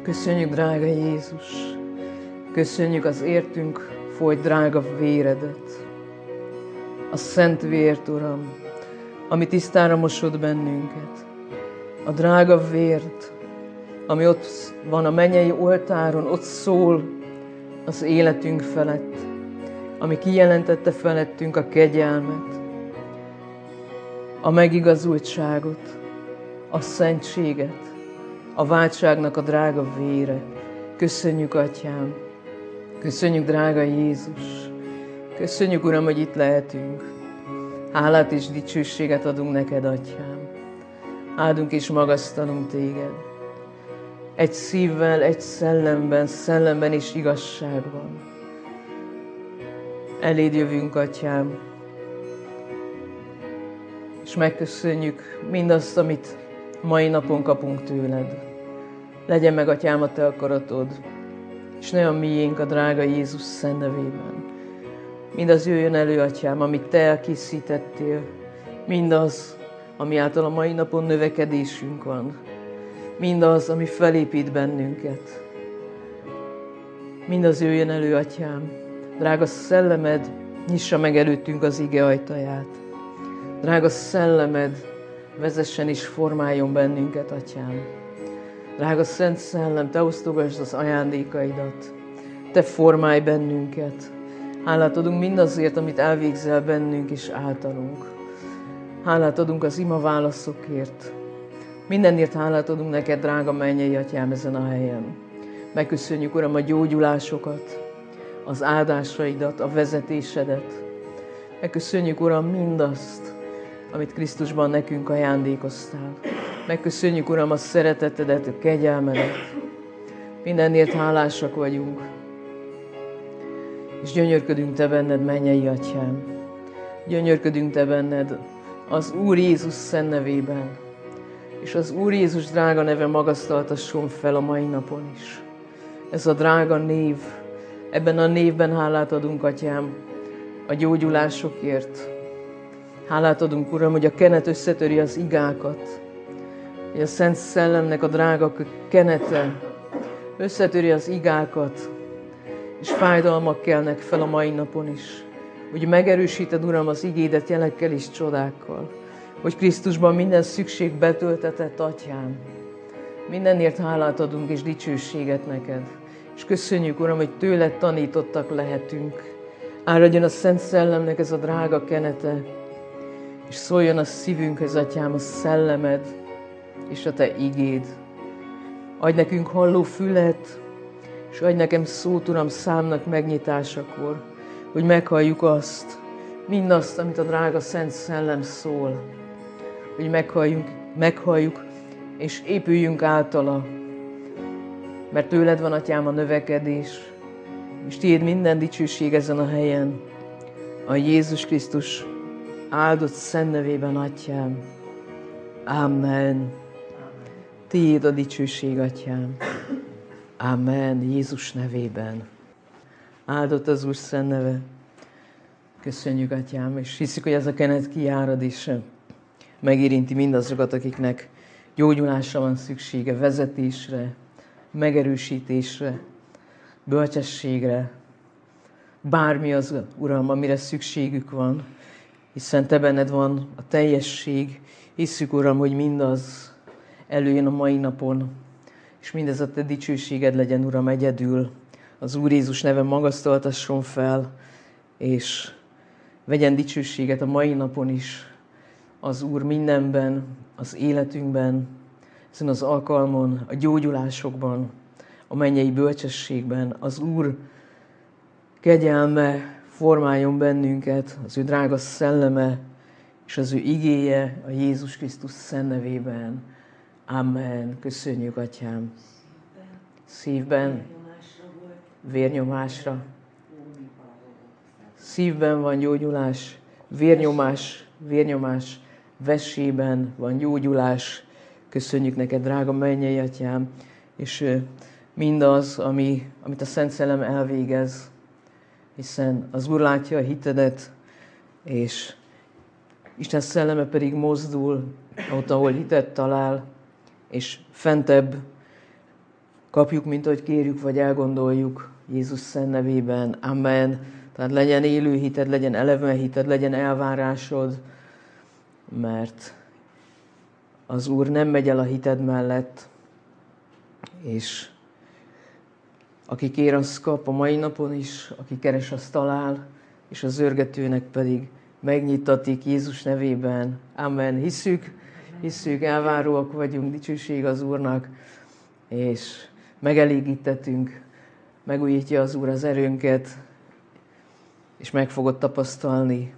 Köszönjük, drága Jézus! Köszönjük az értünk folyt drága véredet. A szent vért, Uram, ami tisztára mosod bennünket. A drága vért, ami ott van a mennyei oltáron, ott szól az életünk felett, ami kijelentette felettünk a kegyelmet, a megigazultságot, a szentséget, a váltságnak a drága vére. Köszönjük, Atyám! Köszönjük, drága Jézus! Köszönjük, Uram, hogy itt lehetünk. Hálát és dicsőséget adunk neked, Atyám. Áldunk és magasztalunk téged. Egy szívvel, egy szellemben és igazságban. Eléd jövünk, Atyám, és megköszönjük mindazt, amit mai napon kapunk tőled. Legyen meg, Atyám, a te akaratod, és ne a miénk, a drága Jézus szent nevében. Mindaz jöjjön elő, Atyám, amit te elkészítettél, mindaz, ami által a mai napon növekedésünk van, mindaz, ami felépít bennünket. Mindaz jöjjön elő, Atyám. Drága szellemed, nyissa meg előttünk az ige ajtaját. Drága szellemed, vezessen és formáljon bennünket, Atyám. Drága Szent Szellem, te osztogasd az ajándékaidat, te formálj bennünket. Hálát adunk mindazért, amit elvégzel bennünk és általunk. Hálát adunk az ima válaszokért. Mindenért hálát adunk neked, drága mennyei Atyám, ezen a helyen. Megköszönjük, Uram, a gyógyulásokat, az áldásaidat, a vezetésedet. Megköszönjük, Uram, mindazt, amit Krisztusban nekünk ajándékoztál. Megköszönjük, Uram, a szeretetedet, a kegyelmedet. Mindenért hálásak vagyunk. És gyönyörködünk te benned, mennyei Atyám. Gyönyörködünk te benned az Úr Jézus szent nevében. És az Úr Jézus drága neve magasztaltasson fel a mai napon is. Ez a drága név, ebben a névben hálát adunk, Atyám, a gyógyulásokért. Hálát adunk, Uram, hogy a kenet összetöri az igákat, hogy a Szent Szellemnek a drága kenete összetöri az igákat, és fájdalmak kelnek fel a mai napon is. Hogy megerősíted, Uram, az igédet jelekkel és csodákkal, hogy Krisztusban minden szükség betöltetett, Atyám. Mindenért hálát adunk és dicsőséget neked. És köszönjük, Uram, hogy tőled tanítottak lehetünk. Áradjon a Szent Szellemnek ez a drága kenete, és szóljon a szívünkhöz, Atyám, a szellemed és a te igéd. Adj nekünk halló fület, és adj nekem szót, Uram, számnak megnyitásakor, hogy meghalljuk azt, mindazt, amit a drága Szent Szellem szól. Hogy meghalljuk, és épüljünk általa. Mert tőled van, Atyám, a növekedés, és tiéd minden dicsőség ezen a helyen. A Jézus Krisztus áldott szent nevében, Atyám. Amen. Tiéd a dicsőség, Atyám. Amen. Jézus nevében. Áldott az Úr szent neve. Köszönjük, Atyám, és hiszük, hogy ez a kenet kijárad, és megérinti mindazokat, akiknek gyógyulásra van szüksége, vezetésre, megerősítésre, bölcsességre. Bármi az, Uram, amire szükségük van, hiszen te benned van a teljesség. Hisszük, Uram, hogy mindaz előjön a mai napon, és mindez a te dicsőséged legyen, Uram, egyedül. Az Úr Jézus neve magasztaltasson fel, és vegyen dicsőséget a mai napon is az Úr mindenben, az életünkben, ezen az alkalmon, a gyógyulásokban, a mennyei bölcsességben. Az Úr kegyelme formáljon bennünket, az ő drága szelleme, és az ő igéje a Jézus Krisztus szent nevében. Amen. Köszönjük, Atyám. Szívben, vérnyomásra. Szívben van gyógyulás, vérnyomás, vessében van gyógyulás. Köszönjük neked, drága mennyei Atyám, és mindaz, amit a Szent Szellem elvégez, hiszen az Úr látja a hitedet, és Isten szelleme pedig mozdul ott, ahol hitet talál, és fentebb kapjuk, mint ahogy kérjük, vagy elgondoljuk Jézus szent nevében. Amen. Tehát legyen élő hited, legyen eleven hited, legyen elvárásod, mert az Úr nem megy el a hited mellett, és aki kér, az kap a mai napon is, aki keres, az talál, és az zörgetőnek pedig megnyittatik Jézus nevében. Amen. Hisszük, elváróak vagyunk, dicsőség az Úrnak, és megelégítettünk, megújítja az Úr az erőnket, és meg fogod tapasztalni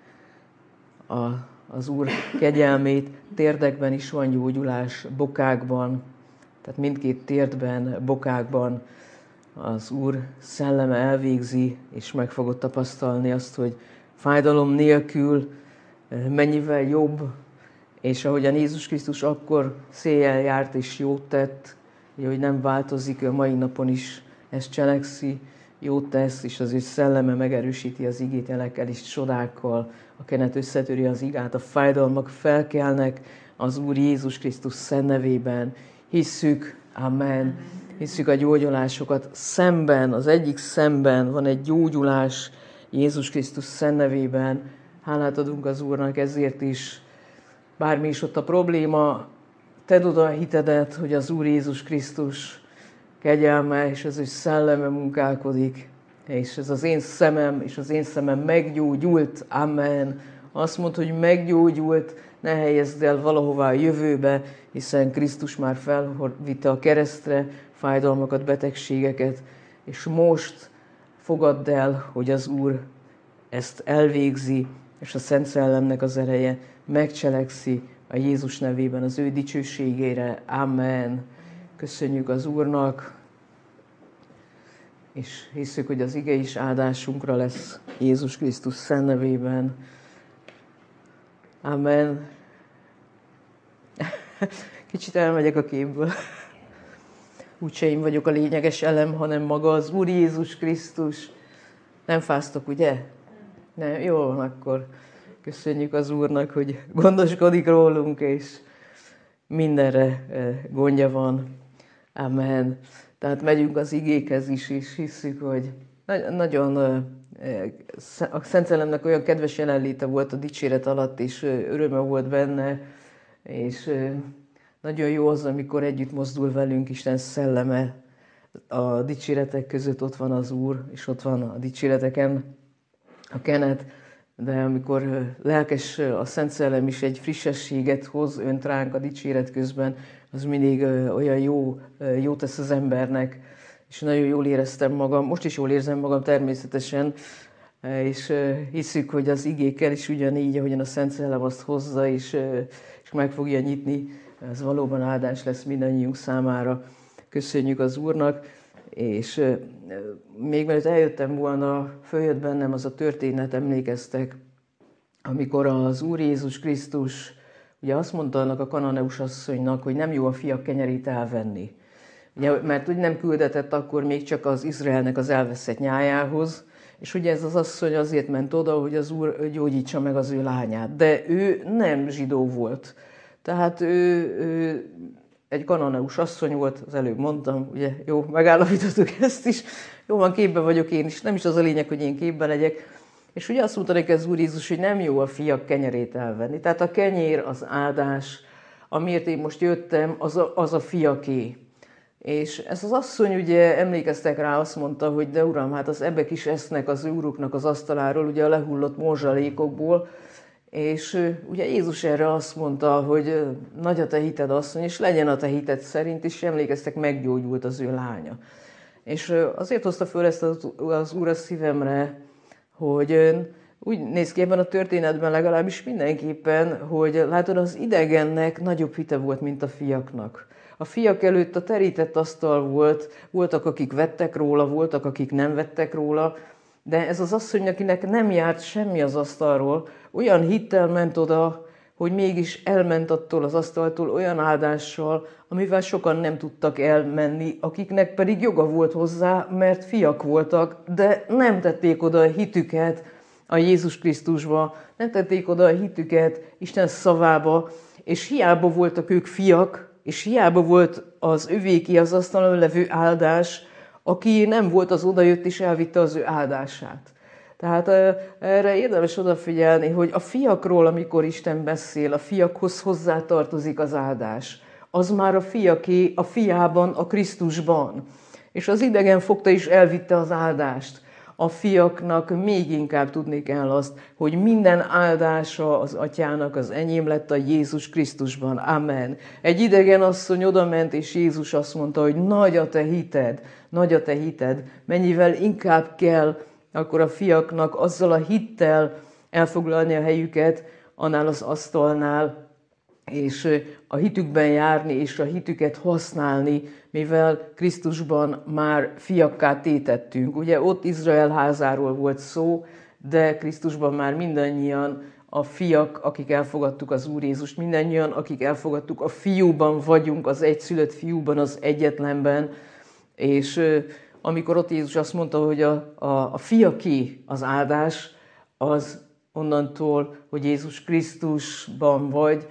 az Úr kegyelmét. Térdekben is van gyógyulás, bokákban, tehát mindkét térdben, bokákban az Úr szelleme elvégzi, és meg fogod tapasztalni azt, hogy fájdalom nélkül mennyivel jobb, és ahogyan Jézus Krisztus akkor széjjel járt és jót tett, hogy nem változik, ő a mai napon is ezt cselekszi, jót tesz, és az ő szelleme megerősíti az igét jelekkel és csodákkal, a kenet összetöri az igát, a fájdalmak felkelnek az Úr Jézus Krisztus szent nevében. Hisszük, amen. Hisszük a gyógyulásokat. Szemben, az egyik szemben van egy gyógyulás Jézus Krisztus szent nevében. Hálát adunk az Úrnak ezért is. Bármi is ott a probléma, tedd oda a hitedet, hogy az Úr Jézus Krisztus kegyelme és az ő szelleme munkálkodik, és ez az én szemem, és az én szemem meggyógyult, amen. Azt mondd, hogy meggyógyult, ne helyezd el valahová a jövőbe, hiszen Krisztus már felvitte a keresztre fájdalmakat, betegségeket, és most fogadd el, hogy az Úr ezt elvégzi, és a Szent Szellemnek az ereje megcselekszi a Jézus nevében az ő dicsőségére. Amen. Köszönjük az Úrnak, és hiszük, hogy az ige is áldásunkra lesz Jézus Krisztus szent nevében. Amen. Kicsit elmegyek a képből. Úgyse én vagyok a lényeges elem, hanem maga az Úr Jézus Krisztus. Nem fáztok, ugye? Nem, jól van, akkor köszönjük az Úrnak, hogy gondoskodik rólunk, és mindenre gondja van. Amen. Tehát megyünk az igékhez is, és hiszük, hogy nagyon a Szent Szellemnek olyan kedves jelenléte volt a dicséret alatt, és öröme volt benne, és nagyon jó az, amikor együtt mozdul velünk Isten szelleme. A dicséretek között ott van az Úr, és ott van a dicséreteken a kenet, de amikor lelkes a Szent Szellem is egy frissességet hoz önt ránk a dicséret közben, az mindig olyan jó tesz az embernek, és nagyon jól éreztem magam, most is jól érzem magam természetesen, és hiszük, hogy az igékkel is ugyanígy, ahogyan a Szent Szellem azt hozza, és meg fogja nyitni, ez valóban áldás lesz mindannyiunk számára. Köszönjük az Úrnak, és még mielőtt eljöttem volna, följött bennem az a történet, emlékeztek, amikor az Úr Jézus Krisztus ugye azt mondta annak a kananeus asszonynak, hogy nem jó a fiak kenyerét elvenni. Ugye, mert úgy nem küldetett akkor még csak az Izraelnek az elveszett nyájához, és ugye ez az asszony azért ment oda, hogy az Úr gyógyítsa meg az ő lányát. De ő nem zsidó volt. Tehát ő egy kananeus asszony volt, az előbb mondtam, ugye jó, megállapítottuk ezt is. Jó van, képben vagyok én is, nem is az a lényeg, hogy én képben legyek. És ugye azt mondta neki az Úr Jézus, hogy nem jó a fiak kenyerét elvenni. Tehát a kenyér, az áldás, amiért én most jöttem, az a fiaké. És ez az asszony ugye emlékeztek rá, azt mondta, hogy de uram, hát az ebbek is esznek az ő uruknak az asztaláról, ugye a lehullott morzsalékokból, és ugye Jézus erre azt mondta, hogy nagy a te hited, asszony, és legyen a te hited szerint, és emlékeztek, meggyógyult az ő lánya. És azért hozta föl ezt az Úr a szívemre, hogy úgy néz ki ebben a történetben legalábbis mindenképpen, hogy látod, az idegennek nagyobb hite volt, mint a fiaknak. A fiak előtt a terített asztal volt, voltak, akik vettek róla, voltak, akik nem vettek róla, de ez az asszony, akinek nem járt semmi az asztalról, olyan hittel ment oda, hogy mégis elment attól az asztaltól olyan áldással, amivel sokan nem tudtak elmenni, akiknek pedig joga volt hozzá, mert fiak voltak, de nem tették oda a hitüket a Jézus Krisztusba, nem tették oda a hitüket Isten szavába, és hiába voltak ők fiak, És hiába volt az övéké az asztalon levő áldás, aki nem volt, az odajött és elvitte az ő áldását. Tehát erre érdemes odafigyelni, hogy a fiakról, amikor Isten beszél, a fiakhoz hozzátartozik az áldás. Az már a fiaké, a fiában, a Krisztusban. És az idegen fogta és elvitte az áldást. A fiaknak még inkább tudni kell azt, hogy minden áldása az atyának az enyém lett a Jézus Krisztusban. Amen. Egy idegen asszony odament, és Jézus azt mondta, hogy nagy a te hited, nagy a te hited. Mennyivel inkább kell akkor a fiaknak azzal a hittel elfoglalni a helyüket annál az asztalnál, és a hitükben járni, és a hitüket használni, mivel Krisztusban már fiakká tétettünk. Ugye ott Izrael házáról volt szó, de Krisztusban már mindannyian a fiak, akik elfogadtuk az Úr Jézust, mindannyian, akik elfogadtuk a fiúban vagyunk, az egyszülött fiúban, az egyetlenben, és amikor ott Jézus azt mondta, hogy a fiaké az áldás, az onnantól, hogy Jézus Krisztusban vagy,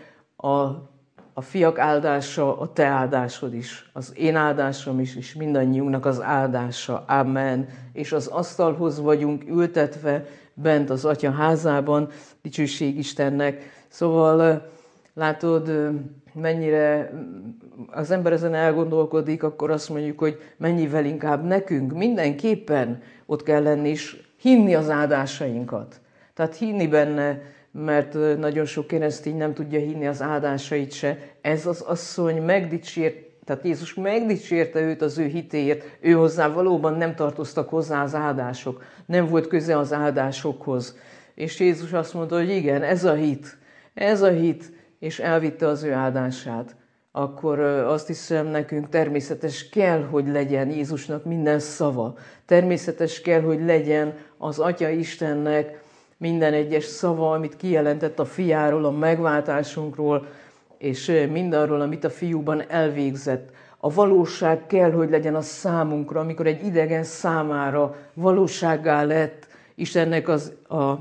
a fiak áldása a te áldásod is, az én áldásom is, és mindannyiunknak az áldása. Amen. És az asztalhoz vagyunk ültetve bent az Atya házában, dicsőség Istennek. Szóval látod, mennyire az ember ezen elgondolkodik, akkor azt mondjuk, hogy mennyivel inkább nekünk mindenképpen ott kell lenni, és hinni az áldásainkat. Tehát hinni benne, mert nagyon sok keresztény nem tudja hinni az áldásait se. Ez az asszony megdicsért, tehát Jézus megdicsérte őt az ő hitéért, ő hozzá valóban nem tartoztak hozzá az áldások, nem volt köze az áldásokhoz. És Jézus azt mondta, hogy igen, ez a hit, és elvitte az ő áldását. Akkor azt hiszem, nekünk természetes kell, hogy legyen Jézusnak minden szava. Természetes kell, hogy legyen az Atya Istennek minden egyes szava, amit kijelentett a fiáról, a megváltásunkról, és mindarról, amit a fiúban elvégzett. A valóság kell, hogy legyen a számunkra, amikor egy idegen számára valósággá lett Istennek az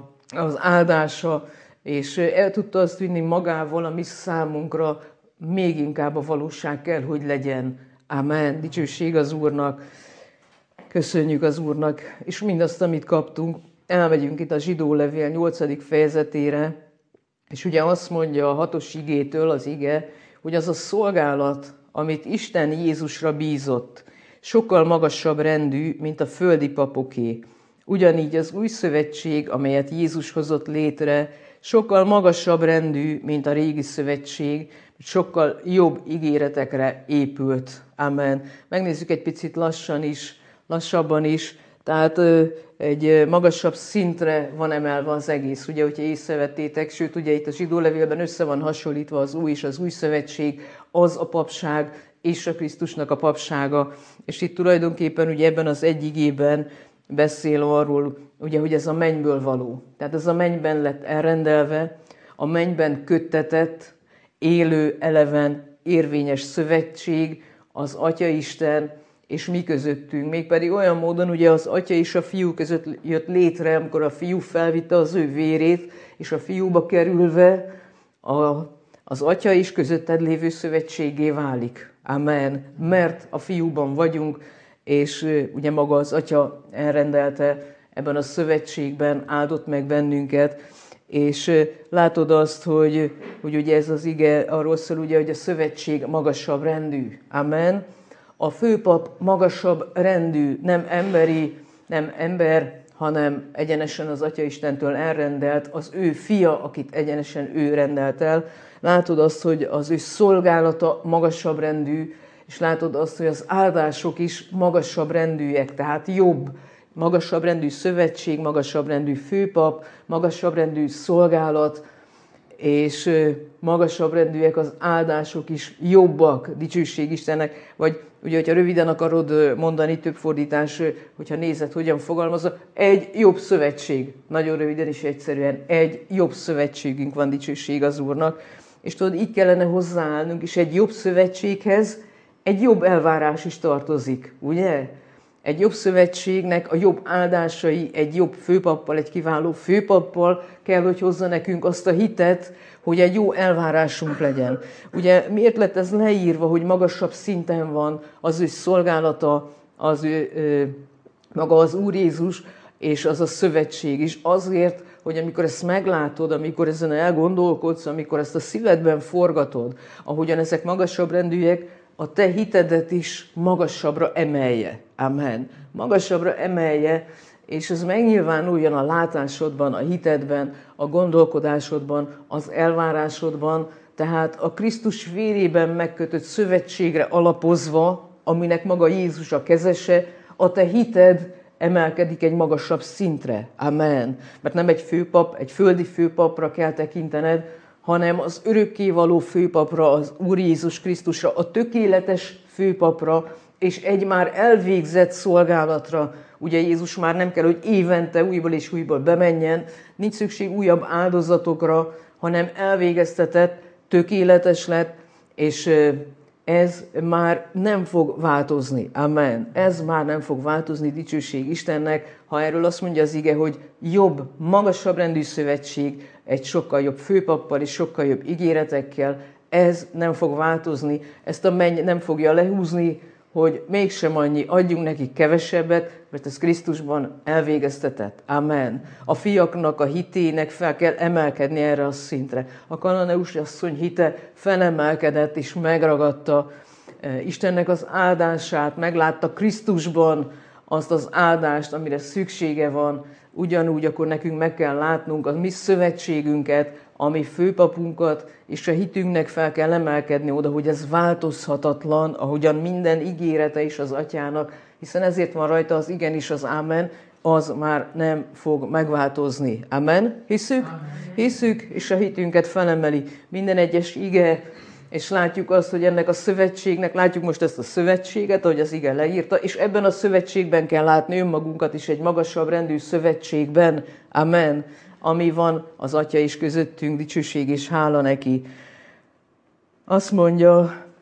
áldása, és el tudta azt vinni magával, ami számunkra még inkább a valóság kell, hogy legyen. Amen. Dicsőség az Úrnak. Köszönjük az Úrnak, és mindazt, amit kaptunk. Elmegyünk itt a Zsidó levél 8. fejezetére, és ugye azt mondja a 6. igétől az ige, hogy az a szolgálat, amit Isten Jézusra bízott, sokkal magasabb rendű, mint a földi papoké. Ugyanígy az új szövetség, amelyet Jézus hozott létre, sokkal magasabb rendű, mint a régi szövetség, sokkal jobb ígéretekre épült. Amen. Megnézzük egy picit lassabban is. Tehát egy magasabb szintre van emelve az egész, ugye, hogyha észrevettétek, sőt, ugye itt a Zsidó levélben össze van hasonlítva az új és az új szövetség, az a papság és a Krisztusnak a papsága, és itt tulajdonképpen ugye ebben az egy igében beszél arról, ugye, hogy ez a mennyből való. Tehát ez a mennyben lett elrendelve, a mennyben köttetett, élő, eleven, érvényes szövetség, az Atyaisten és mi közöttünk. Mégpedig olyan módon, ugye az Atya és a Fiú között jött létre, amikor a Fiú felvitte az ő vérét, és a Fiúba kerülve az Atya is közötted lévő szövetségé válik. Amen. Mert a Fiúban vagyunk, és ugye maga az Atya elrendelte ebben a szövetségben, áldott meg bennünket, és látod azt, hogy ugye ez az ige arról szól, ugye, hogy a szövetség magasabb rendű. Amen. A főpap magasabb rendű, nem ember, hanem egyenesen az Atya Istentől elrendelt, az ő fia, akit egyenesen ő rendelt el. Látod azt, hogy az ő szolgálata magasabb rendű, és látod azt, hogy az áldások is magasabb rendűek, tehát jobb, magasabb rendű szövetség, magasabb rendű főpap, magasabb rendű szolgálat, és magasabb rendűek az áldások is jobbak, dicsőség Istennek, vagy ugye, hogyha röviden akarod mondani, több fordítás, hogyha nézed, hogyan fogalmazza, egy jobb szövetség, nagyon röviden és egyszerűen, egy jobb szövetségünk van, dicsőség az Úrnak, és tudod, így kellene hozzáállnunk, és egy jobb szövetséghez egy jobb elvárás is tartozik, ugye? egy jobb szövetségnek a jobb áldásai egy jobb főpappal, egy kiváló főpappal kell, hogy hozza nekünk azt a hitet, hogy egy jó elvárásunk legyen. Ugye miért lett ez leírva, hogy magasabb szinten van az ő szolgálata, az ő, maga az Úr Jézus, és az a szövetség is? Azért, hogy amikor ezt meglátod, amikor ezen elgondolkodsz, amikor ezt a szívedben forgatod, ahogyan ezek magasabb rendűek, a te hitedet is magasabbra emelje. Amen. Magasabbra emelje, és ez megnyilvánuljon a látásodban, a hitedben, a gondolkodásodban, az elvárásodban, tehát a Krisztus vérében megkötött szövetségre alapozva, aminek maga Jézus a kezese, a te hited emelkedik egy magasabb szintre. Amen. Mert nem egy főpap, egy földi főpapra kell tekintened, hanem az örökkévaló főpapra, az Úr Jézus Krisztusra, a tökéletes főpapra, és egy már elvégzett szolgálatra. Ugye Jézus már nem kell, hogy évente újból és újból bemenjen, nincs szükség újabb áldozatokra, hanem elvégeztetett, tökéletes lett, és ez már nem fog változni. Amen. Ez már nem fog változni, dicsőség Istennek, ha erről azt mondja az ige, hogy jobb, magasabb rendű szövetség, egy sokkal jobb főpappal és sokkal jobb ígéretekkel, ez nem fog változni, ezt a menny nem fogja lehúzni, hogy mégsem annyi, adjunk neki kevesebbet, mert ez Krisztusban elvégeztetett. Amen. A fiaknak a hitének fel kell emelkedni erre a szintre. A kananeus asszony hite felemelkedett és megragadta Istennek az áldását, meglátta Krisztusban azt az áldást, amire szüksége van. Ugyanúgy akkor nekünk meg kell látnunk a mi szövetségünket, a mi főpapunkat, és a hitünknek fel kell emelkedni oda, hogy ez változhatatlan, ahogyan minden ígérete is az Atyának, hiszen ezért van rajta az igen és az ámen, az már nem fog megváltozni. Amen? Hisszük? Hisszük, és a hitünket felemeli minden egyes ige, és látjuk azt, hogy ennek a szövetségnek, látjuk most ezt a szövetséget, ahogy az ige leírta, és ebben a szövetségben kell látni önmagunkat is egy magasabb rendű szövetségben. Amen. Ami van az Atya is közöttünk, dicsőség és hála neki. Azt mondja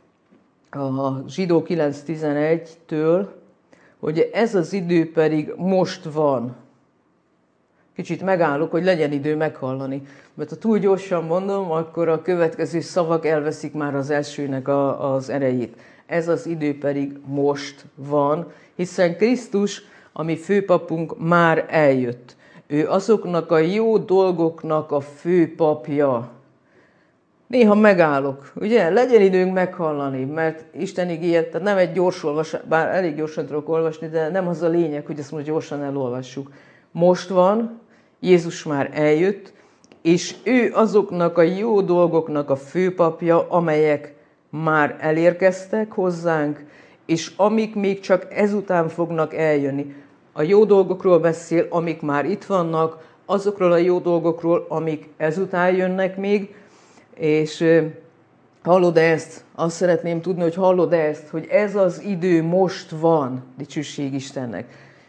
a Zsidó 9.11-től, hogy ez az idő pedig most van. Kicsit megállok, hogy legyen idő meghallani. Mert ha túl gyorsan mondom, akkor a következő szavak elveszik már az elsőnek az erejét. Ez az idő pedig most van, hiszen Krisztus, ami főpapunk, már eljött. Ő azoknak a jó dolgoknak a főpapja. Néha megállok, ugye? Legyen időnk meghallani, mert Isten igéje, tehát nem egy gyors olvasás, bár elég gyorsan tudok olvasni, de nem az a lényeg, hogy ezt most gyorsan elolvassuk. Most van, Jézus már eljött, és ő azoknak a jó dolgoknak a főpapja, amelyek már elérkeztek hozzánk, és amik még csak ezután fognak eljönni. A jó dolgokról beszél, amik már itt vannak, azokról a jó dolgokról, amik ezután jönnek még, és hallod ezt? Azt szeretném tudni, hogy hallod ezt, hogy ez az idő most van, dicsőség Istennek.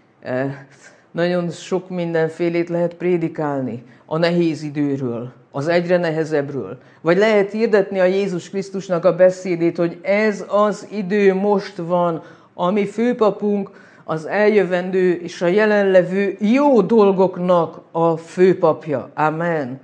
Nagyon sok mindenfélét lehet prédikálni a nehéz időről, az egyre nehezebbről. Vagy lehet hirdetni a Jézus Krisztusnak a beszédét, hogy ez az idő most van, ami főpapunk, az eljövendő és a jelenlevő jó dolgoknak a főpapja. Amen.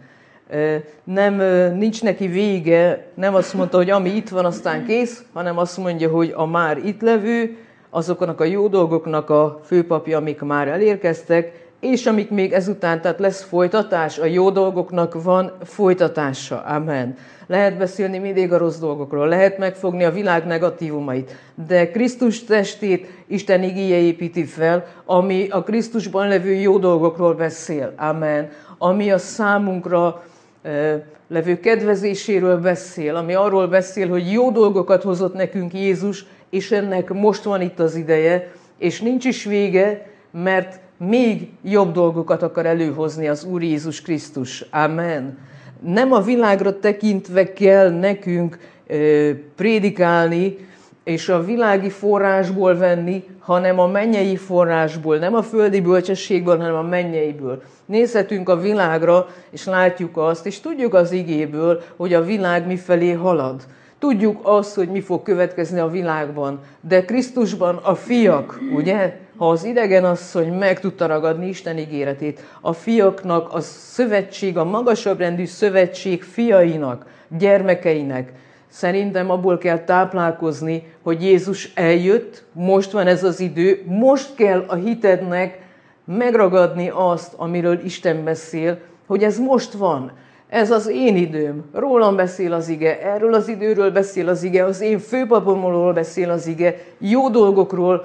Nincs neki vége, nem azt mondta, hogy ami itt van, aztán kész, hanem azt mondja, hogy a már itt levő, azoknak a jó dolgoknak a főpapja, amik már elérkeztek, és amik még ezután, tehát lesz folytatás, a jó dolgoknak van folytatása. Amen. Lehet beszélni mindig a rossz dolgokról, lehet megfogni a világ negatívumait, de Krisztus testét Isten igéje építi fel, ami a Krisztusban levő jó dolgokról beszél. Amen. Ami a számunkra levő kedvezéséről beszél, ami arról beszél, hogy jó dolgokat hozott nekünk Jézus, és ennek most van itt az ideje, és nincs is vége, mert még jobb dolgokat akar előhozni az Úr Jézus Krisztus. Amen. Nem a világra tekintve kell nekünk prédikálni, és a világi forrásból venni, hanem a mennyei forrásból, nem a földi bölcsességből, hanem a mennyeiből. Nézhetünk a világra, és látjuk azt, és tudjuk az igéből, hogy a világ mifelé halad. Tudjuk azt, hogy mi fog következni a világban, de Krisztusban a fiak, ugye? ha az idegen asszony meg tudta ragadni Isten ígéretét, a fiaknak a szövetség, a magasabb rendű szövetség fiainak, gyermekeinek, szerintem abból kell táplálkozni, hogy Jézus eljött, most van ez az idő, most kell a hitednek megragadni azt, amiről Isten beszél, hogy ez most van. Ez az én időm, rólam beszél az ige, erről az időről beszél az ige, az én főpapomról beszél az ige, jó dolgokról,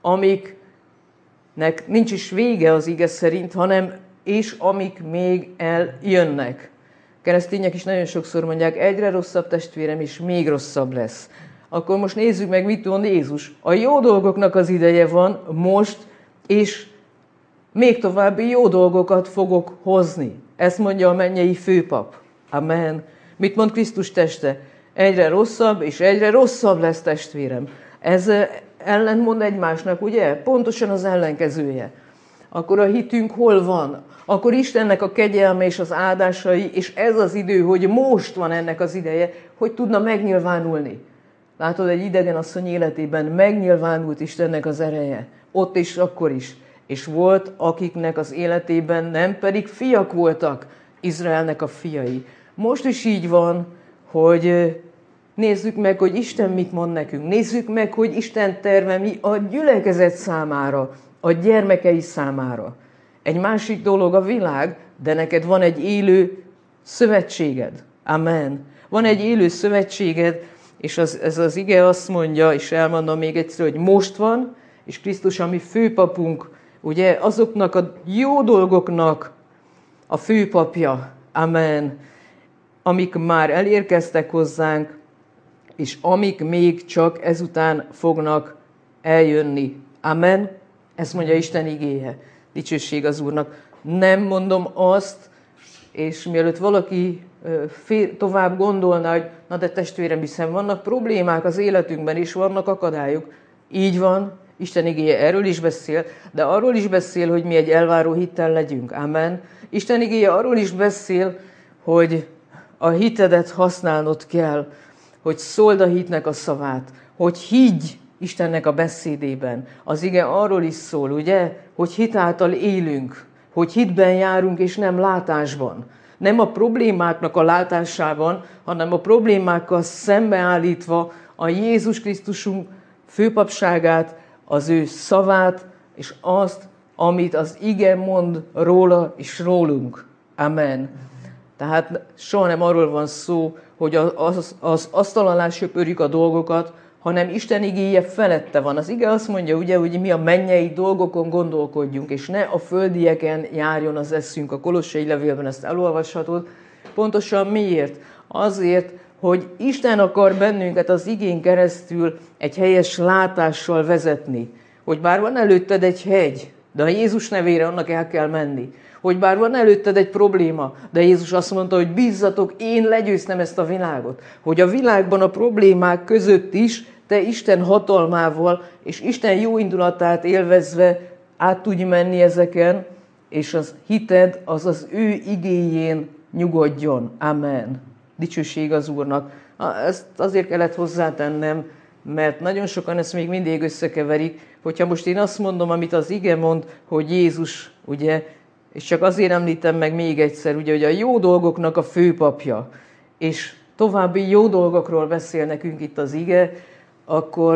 amiknek nincs is vége az ige szerint, hanem és amik még eljönnek. Keresztények is nagyon sokszor mondják, egyre rosszabb testvérem, és még rosszabb lesz. Akkor most nézzük meg, mit mond Jézus. A jó dolgoknak az ideje van most, és még további jó dolgokat fogok hozni. Ezt mondja a mennyei főpap. Amen. Mit mond Krisztus teste? Egyre rosszabb, és egyre rosszabb lesz, testvérem. Ez ellentmond egymásnak, ugye? Pontosan az ellenkezője. Akkor a hitünk hol van? Akkor Istennek a kegyelme és az áldásai, és ez az idő, hogy most van ennek az ideje, hogy tudna megnyilvánulni. Látod, egy idegen asszony életében megnyilvánult Istennek az ereje. Ott és akkor is. És volt, akiknek az életében nem, pedig fiak voltak, Izraelnek a fiai. Most is így van, hogy nézzük meg, hogy Isten mit mond nekünk. Nézzük meg, hogy Isten terve mi a gyülekezet számára, a gyermekei számára. Egy másik dolog a világ, de neked van egy élő szövetséged. Amen. Van egy élő szövetséged, és ez az ige azt mondja, és elmondom még egyszer, hogy most van, és Krisztus, a mi főpapunk, ugye azoknak a jó dolgoknak a főpapja, amen, amik már elérkeztek hozzánk, és amik még csak ezután fognak eljönni. Amen. Ezt mondja Isten igéje. Dicsőség az Úrnak. Nem mondom azt, és mielőtt valaki tovább gondolna, hogy na de testvérem, hiszen vannak problémák az életünkben, és vannak akadályok. Így van, Isten igéje erről is beszél, de arról is beszél, hogy mi egy elváró hittel legyünk. Amen. Isten igéje arról is beszél, hogy a hitedet használnod kell, hogy szóld a hitnek a szavát, hogy higgy Istennek a beszédében. Az ige arról is szól, ugye, hogy hit által élünk, hogy hitben járunk és nem látásban. Nem a problémáknak a látásában, hanem a problémákkal szembeállítva a Jézus Krisztusunk főpapságát, az ő szavát, és azt, amit az ige mond róla és rólunk. Amen. Tehát soha nem arról van szó, hogy az asztal alá söpörjük a dolgokat, hanem Isten igéje felette van. Az ige azt mondja, ugye, hogy mi a mennyei dolgokon gondolkodjunk, és ne a földieken járjon az eszünk. A Kolossai levélben ezt elolvashatod. Pontosan miért? Azért, hogy Isten akar bennünket az igén keresztül egy helyes látással vezetni. Hogy bár van előtted egy hegy, de a Jézus nevére annak el kell menni. Hogy bár van előtted egy probléma, de Jézus azt mondta, hogy bízzatok, én legyőztem ezt a világot. Hogy a világban a problémák között is te Isten hatalmával és Isten jó indulatát élvezve át tudj menni ezeken, és az hited az az ő igéjén nyugodjon. Amen. Dicsőség az Úrnak. Ezt azért kellett hozzátennem, mert nagyon sokan ezt még mindig összekeverik, hogyha most én azt mondom, amit az ige mond, hogy Jézus, ugye, és csak azért említem meg még egyszer, ugye, hogy a jó dolgoknak a főpapja, és további jó dolgokról beszél nekünk itt az ige, akkor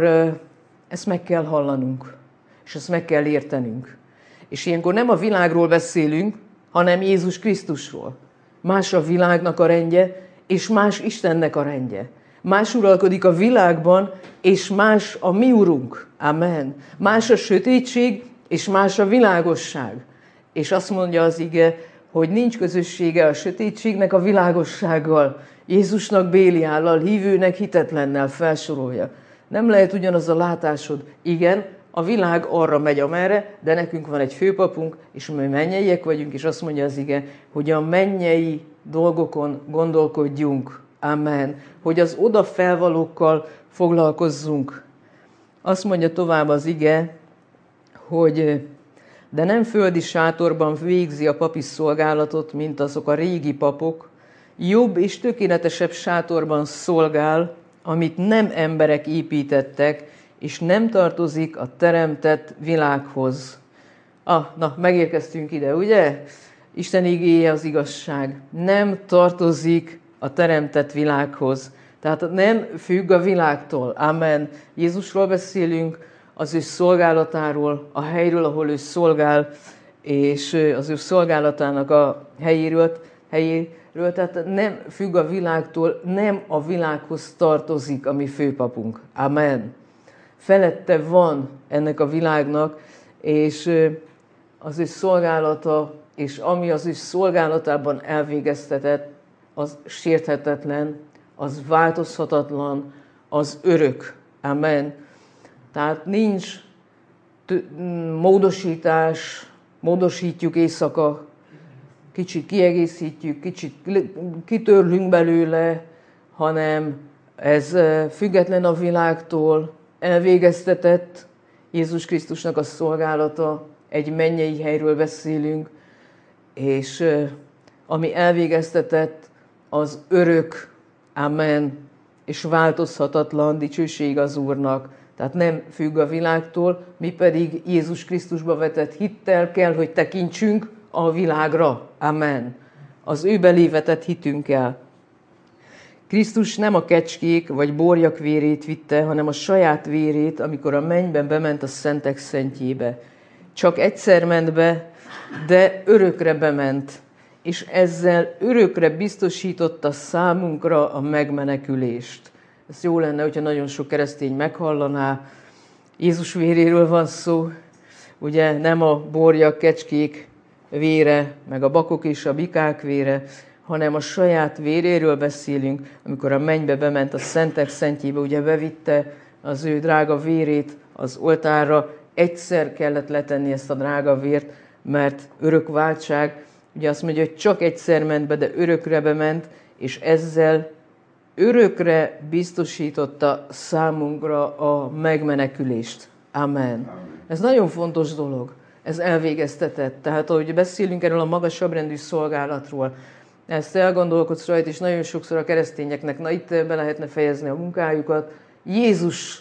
ezt meg kell hallanunk, és ezt meg kell értenünk. És ilyenkor nem a világról beszélünk, hanem Jézus Krisztusról. Más a világnak a rendje, és más Istennek a rendje. Más uralkodik a világban, és más a mi Urunk. Amen. Más a sötétség, és más a világosság. És azt mondja az ige, hogy nincs közössége a sötétségnek a világossággal. Jézusnak Béliállal, hívőnek hitetlennel felsorolja. Nem lehet ugyanaz a látásod. Igen, a világ arra megy, amerre, de nekünk van egy főpapunk, és mi mennyeiek vagyunk, és azt mondja az ige, hogy a mennyei dolgokon gondolkodjunk. Amen. Hogy az oda felvalókkal foglalkozzunk. Azt mondja tovább az ige, hogy de nem földi sátorban végzi a papi szolgálatot, mint azok a régi papok. Jobb és tökéletesebb sátorban szolgál, amit nem emberek építettek, és nem tartozik a teremtett világhoz. Megérkeztünk ide, ugye? Isten igéje az igazság. Nem tartozik a teremtett világhoz. Tehát nem függ a világtól. Amen. Jézusról beszélünk, az ő szolgálatáról, a helyről, ahol ő szolgál, és az ő szolgálatának a helyéről, tehát nem függ a világtól, nem a világhoz tartozik a mi főpapunk. Amen. Felette van ennek a világnak, és az ő szolgálata, és ami az ő szolgálatában elvégeztetett, az sérthetetlen, az változhatatlan, az örök. Amen. Tehát nincs módosítás, módosítjuk éjszaka, kicsit kiegészítjük, kicsit kitörlünk belőle, hanem ez független a világtól, elvégeztetett Jézus Krisztusnak a szolgálata, egy mennyei helyről beszélünk, és ami elvégeztetett, az örök, amen, és változhatatlan, dicsőség az Úrnak. Tehát nem függ a világtól, mi pedig Jézus Krisztusba vetett hittel kell, hogy tekintsünk a világra. Amen. Az ő belé vetett hitünkkel. Krisztus nem a kecskék vagy borjak vérét vitte, hanem a saját vérét, amikor a mennyben bement a szentek szentjébe. Csak egyszer ment be, de örökre bement, és ezzel örökre biztosította számunkra a megmenekülést. Ez jó lenne, hogyha nagyon sok keresztény meghallaná. Jézus véréről van szó, ugye nem a borjak, kecskék vére, meg a bakok és a bikák vére, hanem a saját véréről beszélünk, amikor a mennybe bement a szentek szentjébe, ugye bevitte az ő drága vérét az oltárra, egyszer kellett letenni ezt a drága vért, mert örök váltság, ugye azt mondja, hogy csak egyszer ment be, de örökre bement, és ezzel örökre biztosította számunkra a megmenekülést. Amen. Ez nagyon fontos dolog. Ez elvégeztetett. Tehát, ahogy beszélünk erről a magasabb rendű szolgálatról, ezt elgondolkodsz rajta, és nagyon sokszor a keresztényeknek, itt be lehetne fejezni a munkájukat, Jézus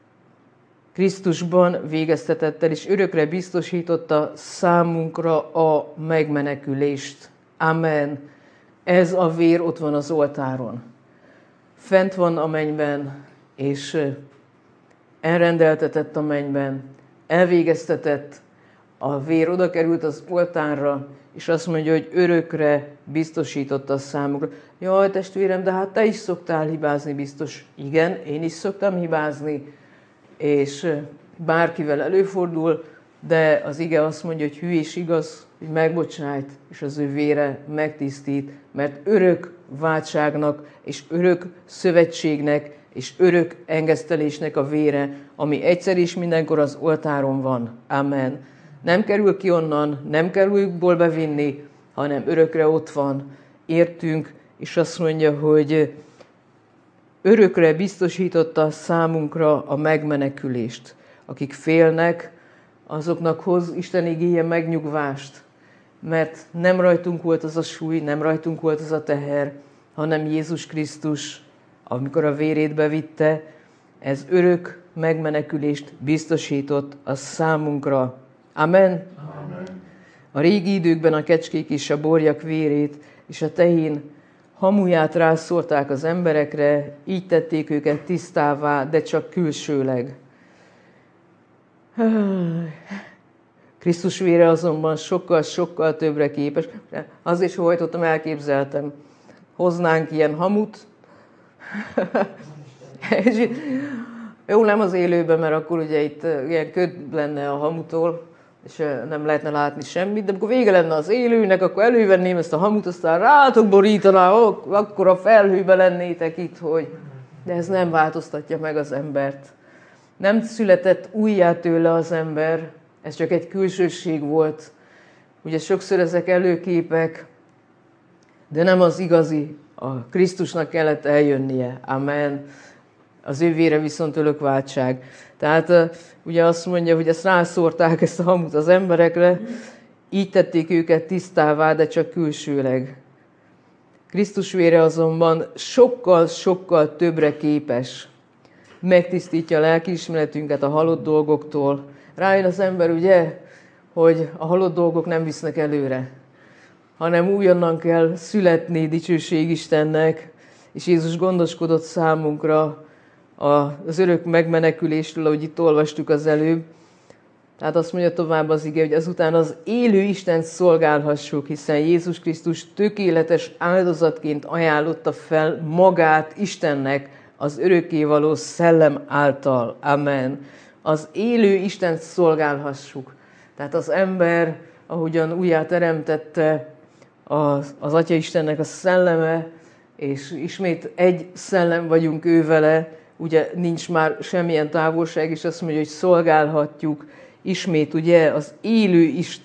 Krisztusban végeztetett el, és örökre biztosította számunkra a megmenekülést. Amen. Ez a vér ott van az oltáron. Fent van a mennyben, és elrendeltetett a mennyben, elvégeztetett, a vér oda került az oltárra, és azt mondja, hogy örökre biztosította a számukra. Jaj, testvérem, de hát te is szoktál hibázni biztos. Igen, én is szoktam hibázni, és bárkivel előfordul, de az ige azt mondja, hogy hű és igaz, hogy megbocsájt, és az ő vére megtisztít, mert örök váltságnak, és örök szövetségnek, és örök engesztelésnek a vére, ami egyszer is mindenkor az oltáron van. Amen. Nem kerül ki onnan, nem kell újból bevinni, hanem örökre ott van, értünk, és azt mondja, hogy örökre biztosította számunkra a megmenekülést. Akik félnek, azoknak hoz Isten igéje megnyugvást, mert nem rajtunk volt az a súly, nem rajtunk volt az a teher, hanem Jézus Krisztus, amikor a vérét bevitte, ez örök megmenekülést biztosított a számunkra. Amen. Amen. A régi időkben a kecskék és a borjak vérét és a tehén hamuját rászórták az emberekre, így tették őket tisztává, de csak külsőleg. Krisztus vére azonban sokkal többre képes. Azért hajtottam, elképzeltem. Hoznánk ilyen hamut. Jó, nem az élőben, mert akkor ugye itt ilyen köd lenne a hamutól, és nem lehetne látni semmit, de amikor vége lenne az élőnek, akkor elővenném ezt a hamut, aztán rátok borítaná, akkor a felhőbe lennétek itt, hogy... De ez nem változtatja meg az embert. Nem született újjá tőle az ember, ez csak egy külsőség volt. Ugye sokszor ezek előképek, de nem az igazi. A Krisztusnak kellett eljönnie. Amen. Az ő vére viszont örök váltság. Tehát ugye azt mondja, hogy ezt rászórták, ezt a hamut az emberekre, így tették őket tisztává, de csak külsőleg. Krisztus vére azonban sokkal többre képes. megtisztítja a lelkiismeretünket a halott dolgoktól. Rájön az ember, ugye, hogy a halott dolgok nem visznek előre, hanem újonnan kell születni, dicsőség Istennek, és Jézus gondoskodott számunkra az örök megmenekülésről, ahogy itt olvastuk az előbb. Tehát azt mondja tovább az ige, hogy azután az élő Istent szolgálhassuk, hiszen Jézus Krisztus tökéletes áldozatként ajánlotta fel magát Istennek az örökkévaló szellem által. Amen. Az élő Istent szolgálhassuk. Tehát az ember, ahogyan újjá teremtette az Atya Istennek a szelleme, és ismét egy szellem vagyunk ő vele, ugye nincs már semmilyen távolság, és azt mondja, hogy szolgálhatjuk ismét ugye az élő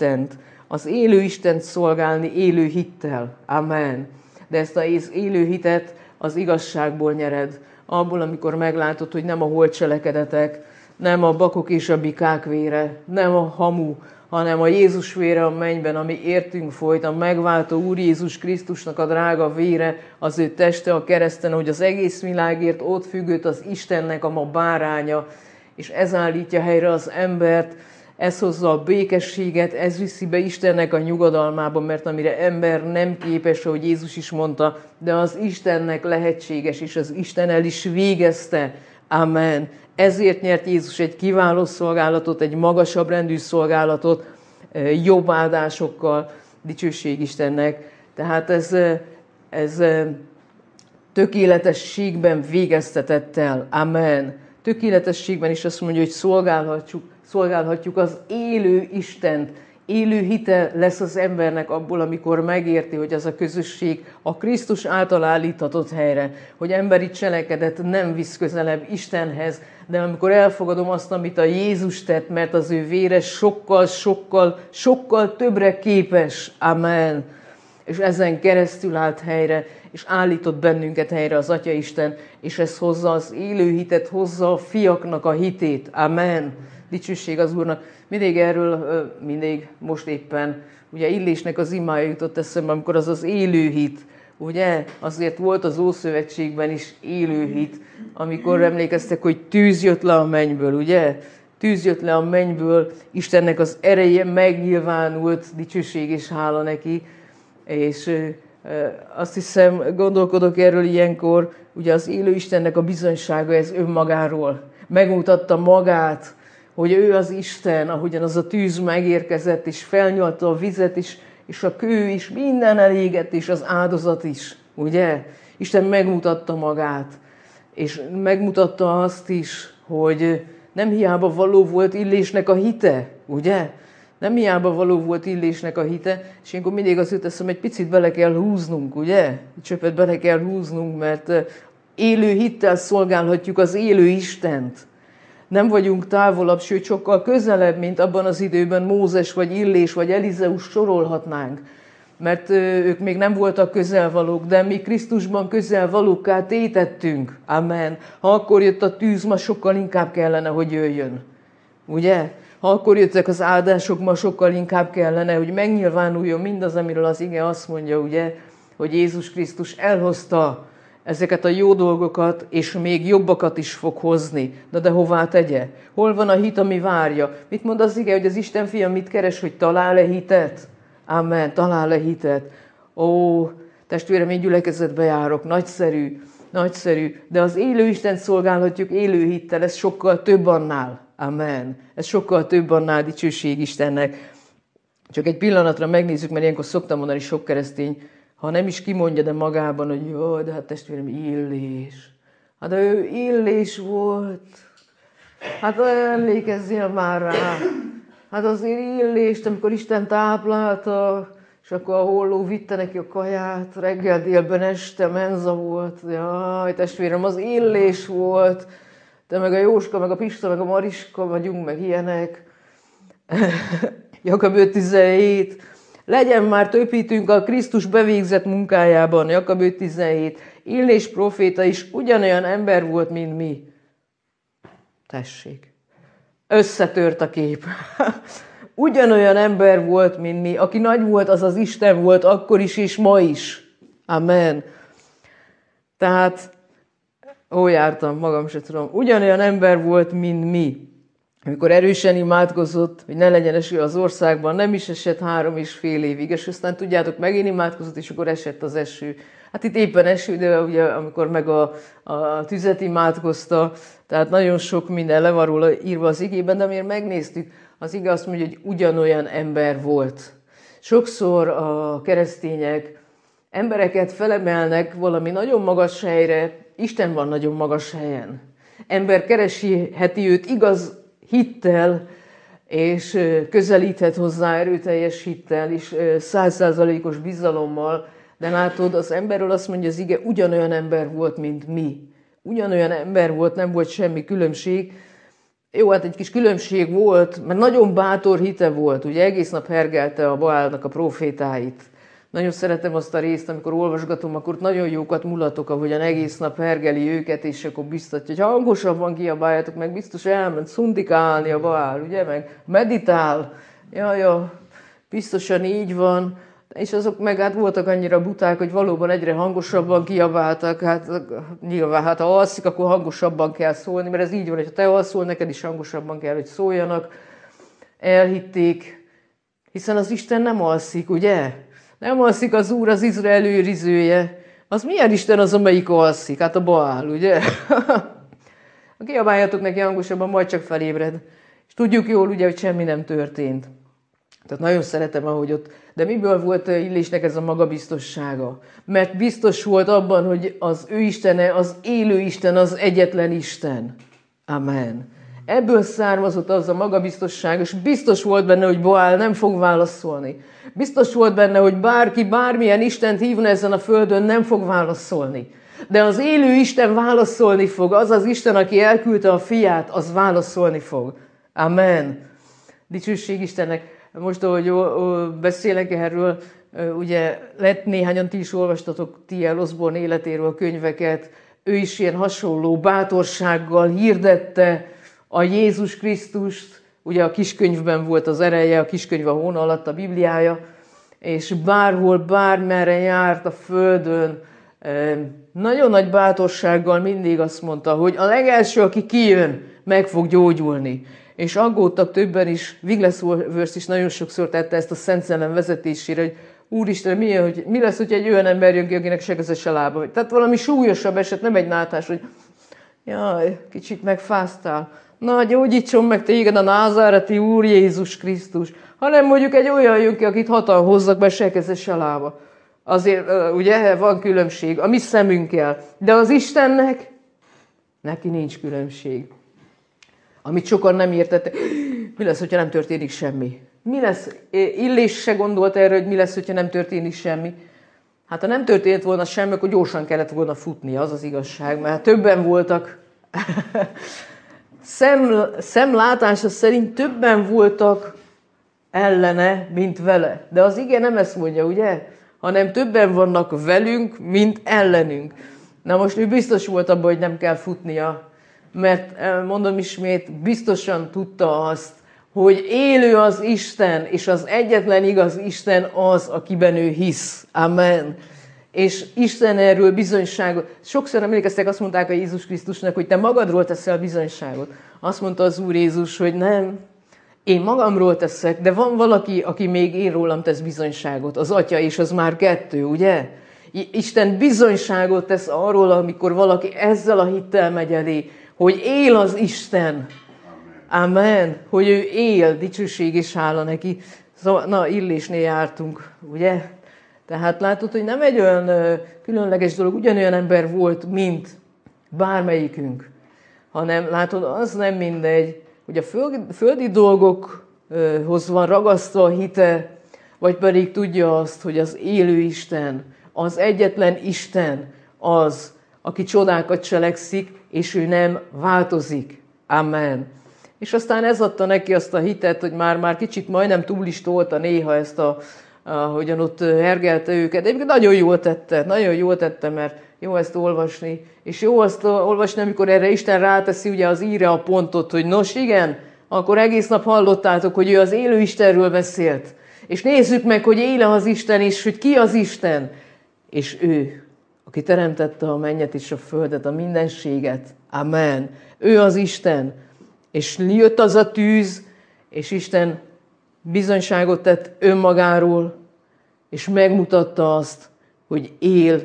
Istent szolgálni élő hittel. Amen. De ezt az élő hitet az igazságból nyered. Abból, amikor meglátod, hogy nem a holt cselekedetek, nem a bakok és a bikák vére, nem a hamu, hanem a Jézus vére a mennyben, ami értünk folyt, a megváltó Úr Jézus Krisztusnak a drága vére, az ő teste a kereszten, hogy az egész világért ott függött az Istennek a ma báránya, és ez állítja helyre az embert, ez hozza a békességet, ez viszi be Istennek a nyugodalmába, mert amire ember nem képes, ahogy Jézus is mondta, de az Istennek lehetséges, és az Isten el is végezte. Amen. Ezért nyert Jézus egy kiváló szolgálatot, egy magasabb rendű szolgálatot, jobb áldásokkal, dicsőség Istennek. Tehát ez tökéletességben végeztetett el. Amen. Tökéletességben is azt mondja, hogy szolgálhatjuk az élő Istent. Élő hite lesz az embernek abból, amikor megérti, hogy az a közösség a Krisztus által állíthatott helyre, hogy emberi cselekedet nem visz közelebb Istenhez, de amikor elfogadom azt, amit a Jézus tett, mert az ő vére sokkal többre képes. Amen. És ezen keresztül állt helyre, és állított bennünket helyre az Atya Isten, és ez hozza az élő hitet, hozza a fiaknak a hitét. Amen. Dicsőség az Úrnak. Mindig most éppen, ugye Illésnek az imája jutott eszembe, amikor az élő hit, ugye, azért volt az Ószövetségben is élő hit, amikor emlékeztek, hogy tűz jött le a mennyből, ugye? Tűz jött le a mennyből, Istennek az ereje megnyilvánult, dicsőség és hála neki, és azt hiszem, gondolkodok erről ilyenkor, ugye az élő Istennek a bizonysága ez önmagáról. Megmutatta magát, hogy ő az Isten, ahogyan az a tűz megérkezett, és felnyalta a vizet is, és a kő is, minden elégett, és az áldozat is, ugye? Isten megmutatta magát, és megmutatta azt is, hogy nem hiába való volt Illésnek a hite, ugye? Nem hiába való volt Illésnek a hite, és ilyenkor mindig azt jut eszembe, egy picit bele kell húznunk, ugye? Csöpet bele kell húznunk, mert élő hittel szolgálhatjuk az élő Istent. Nem vagyunk távolabb, sőt sokkal közelebb, mint abban az időben Mózes, vagy Illés, vagy Elizeus sorolhatnánk. Mert ők még nem voltak közelvalók, de mi Krisztusban közelvalókká tétettünk. Amen. Ha akkor jött a tűz, ma sokkal inkább kellene, hogy jöjjön. Ugye? Ha akkor jöttek az áldások, ma sokkal inkább kellene, hogy megnyilvánuljon mindaz, amiről az ige azt mondja, ugye, hogy Jézus Krisztus elhozta ezeket a jó dolgokat, és még jobbakat is fog hozni. De hová tegye? Hol van a hit, ami várja? Mit mond az ige, hogy az Isten fia mit keres, hogy talál-e hitet? Amen, talál-e hitet? Ó, testvérem, én gyülekezetbe járok, nagyszerű, de az élő Istent szolgálhatjuk élő hittel, ez sokkal több annál. Amen. Ez sokkal több annál, dicsőség Istennek. Csak egy pillanatra megnézzük, mert ilyenkor szoktam mondani sok keresztény, ha nem is kimondja, de magában, hogy jó, de hát testvérem, Illés. Hát de ő Illés volt. Hát emlékezzél már rá. Hát azért Illést, amikor Isten táplálta, és akkor a holló vitte neki a kaját, reggel, délben, este menza volt. Jaj, testvérem, az Illés volt. Te meg a Jóska, meg a Pista, meg a Mariska vagyunk, meg ilyenek. Jakab 5.17. Legyen már több hitünk a Krisztus bevégzett munkájában. Jakab 5.17. Illés próféta is ugyanolyan ember volt, mint mi. Tessék. Összetört a kép. Ugyanolyan ember volt, mint mi. Aki nagy volt, az az Isten volt akkor is, és ma is. Amen. Tehát Hol jártam, magam se tudom. Ugyanolyan ember volt, mint mi. Amikor erősen imádkozott, hogy ne legyen eső az országban, nem is esett 3,5 évig, és aztán tudjátok, megint imádkozott, és akkor esett az eső. Hát itt éppen eső, de ugye amikor meg a tüzet imádkozta, tehát nagyon sok minden le van róla írva az igében, de miért megnéztük, az ige azt mondja, hogy ugyanolyan ember volt. Sokszor a keresztények embereket felemelnek valami nagyon magas helyre, Isten van nagyon magas helyen. Ember keresheti őt igaz hittel, és közelíthet hozzá erőteljes hittel, és 100%-os bizalommal, de látod, az emberről azt mondja az ige, ugyanolyan ember volt, mint mi. Ugyanolyan ember volt, nem volt semmi különbség. Jó, hát egy kis különbség volt, mert nagyon bátor hite volt, ugye egész nap hergelte a Baálnak a profétáit. Nagyon szeretem azt a részt, amikor olvasgatom, akkor nagyon jókat mulatok, ahogyan egész nap hergeli őket, és akkor biztatja, hogy hangosabban kiabáljátok, meg biztos elment szundikálni a Baál, ugye, meg meditál. Ja, biztosan így van. És azok meg hát voltak annyira buták, hogy valóban egyre hangosabban kiabáltak. Hát nyilván, hát ha alszik, akkor hangosabban kell szólni, mert ez így van, hogy ha te alszol, neked is hangosabban kell, hogy szóljanak. Elhitték, hiszen az Isten nem alszik, ugye? Nem alszik az Úr, az Izrael őrizője. Az milyen Isten az, amelyik alszik? Hát a Baál, ugye? Kiabáljatok neki hangosabban, majd csak felébred. És tudjuk jól, ugye, hogy semmi nem történt. Tehát nagyon szeretem, ahogy ott. De miből volt Illésnek ez a magabiztossága? Mert biztos volt abban, hogy az ő Istene, az élő Isten, az egyetlen Isten. Amen. Ebből származott az a magabiztosság, és biztos volt benne, hogy Baál nem fog válaszolni. Biztos volt benne, hogy bárki, bármilyen Istent hívna ezen a földön, nem fog válaszolni. De az élő Isten válaszolni fog, az az Isten, aki elküldte a fiát, az válaszolni fog. Amen. Dicsőség Istennek. Most, ahogy beszélek erről, ugye lett néhányan, ti is olvastatok T.L. Osborne életéről könyveket, ő is ilyen hasonló bátorsággal hirdette a Jézus Krisztust, ugye a kiskönyvben volt az ereje, a kiskönyv a hóna alatt a Bibliája, és bárhol, bármerre járt a földön, nagyon nagy bátorsággal mindig azt mondta, hogy a legelső, aki kijön, meg fog gyógyulni. És aggódtak többen is, Wigglesworth is nagyon sokszor tette ezt a Szent Szellem vezetésére, hogy Úristen, mi lesz, hogyha egy olyan ember jön ki, akinek se keze se lába. Tehát valami súlyosabb eset, nem egy nátás, hogy jaj, kicsit megfáztál. Na, gyógyítson meg téged a názáreti Úr Jézus Krisztus. Hanem mondjuk egy olyan jön ki, akit hatan hozzak be, se keze se lába. Azért, ugye, van különbség a mi szemünkkel. De az Istennek, neki nincs különbség. Amit sokan nem értettek, mi lesz, hogyha nem történik semmi? Mi lesz? Illés se gondolt erre, hogy mi lesz, hogyha nem történik semmi. Hát ha nem történt volna semmi, akkor gyorsan kellett volna futnia, az az igazság, mert többen voltak. Szemlátása szerint többen voltak ellene, mint vele. De az ige nem ezt mondja, ugye? Hanem többen vannak velünk, mint ellenünk. Na most ő biztos volt abban, hogy nem kell futnia, mert mondom ismét, biztosan tudta azt, hogy élő az Isten, és az egyetlen igaz Isten az, akiben ő hisz. Amen. És Isten erről bizonyságot. Sokszor emlékeztek, azt mondták a Jézus Krisztusnak, hogy te magadról teszel bizonyságot. Azt mondta az Úr Jézus, hogy nem, én magamról teszek, de van valaki, aki még én rólam tesz bizonyságot. Az Atya, és az már 2, ugye? Isten bizonyságot tesz arról, amikor valaki ezzel a hittel megy elé, hogy él az Isten. Amen. Hogy ő él, dicsőség és hála neki. Szóval, na, Illésnél jártunk, ugye? Tehát látod, hogy nem egy olyan különleges dolog, ugyanolyan ember volt, mint bármelyikünk. Hanem látod, az nem mindegy, hogy a földi dolgokhoz van ragasztva a hite, vagy pedig tudja azt, hogy az élő Isten, az egyetlen Isten az, aki csodákat cselekszik, és ő nem változik. Amen. És aztán ez adta neki azt a hitet, hogy már kicsit majdnem túl is tolta néha ezt ahogyan ott hergelte őket. De nagyon jól tette, mert jó ezt olvasni. És jó azt olvasni, amikor erre Isten ráteszi ugye az íre a pontot, hogy nos igen, akkor egész nap hallottátok, hogy ő az élő Istenről beszélt. És nézzük meg, hogy éle az Isten is, hogy ki az Isten. És ő, aki teremtette a mennyet és a földet, a mindenséget. Amen. Ő az Isten. És jött az a tűz, és Isten bizonyságot tett önmagáról, és megmutatta azt, hogy él,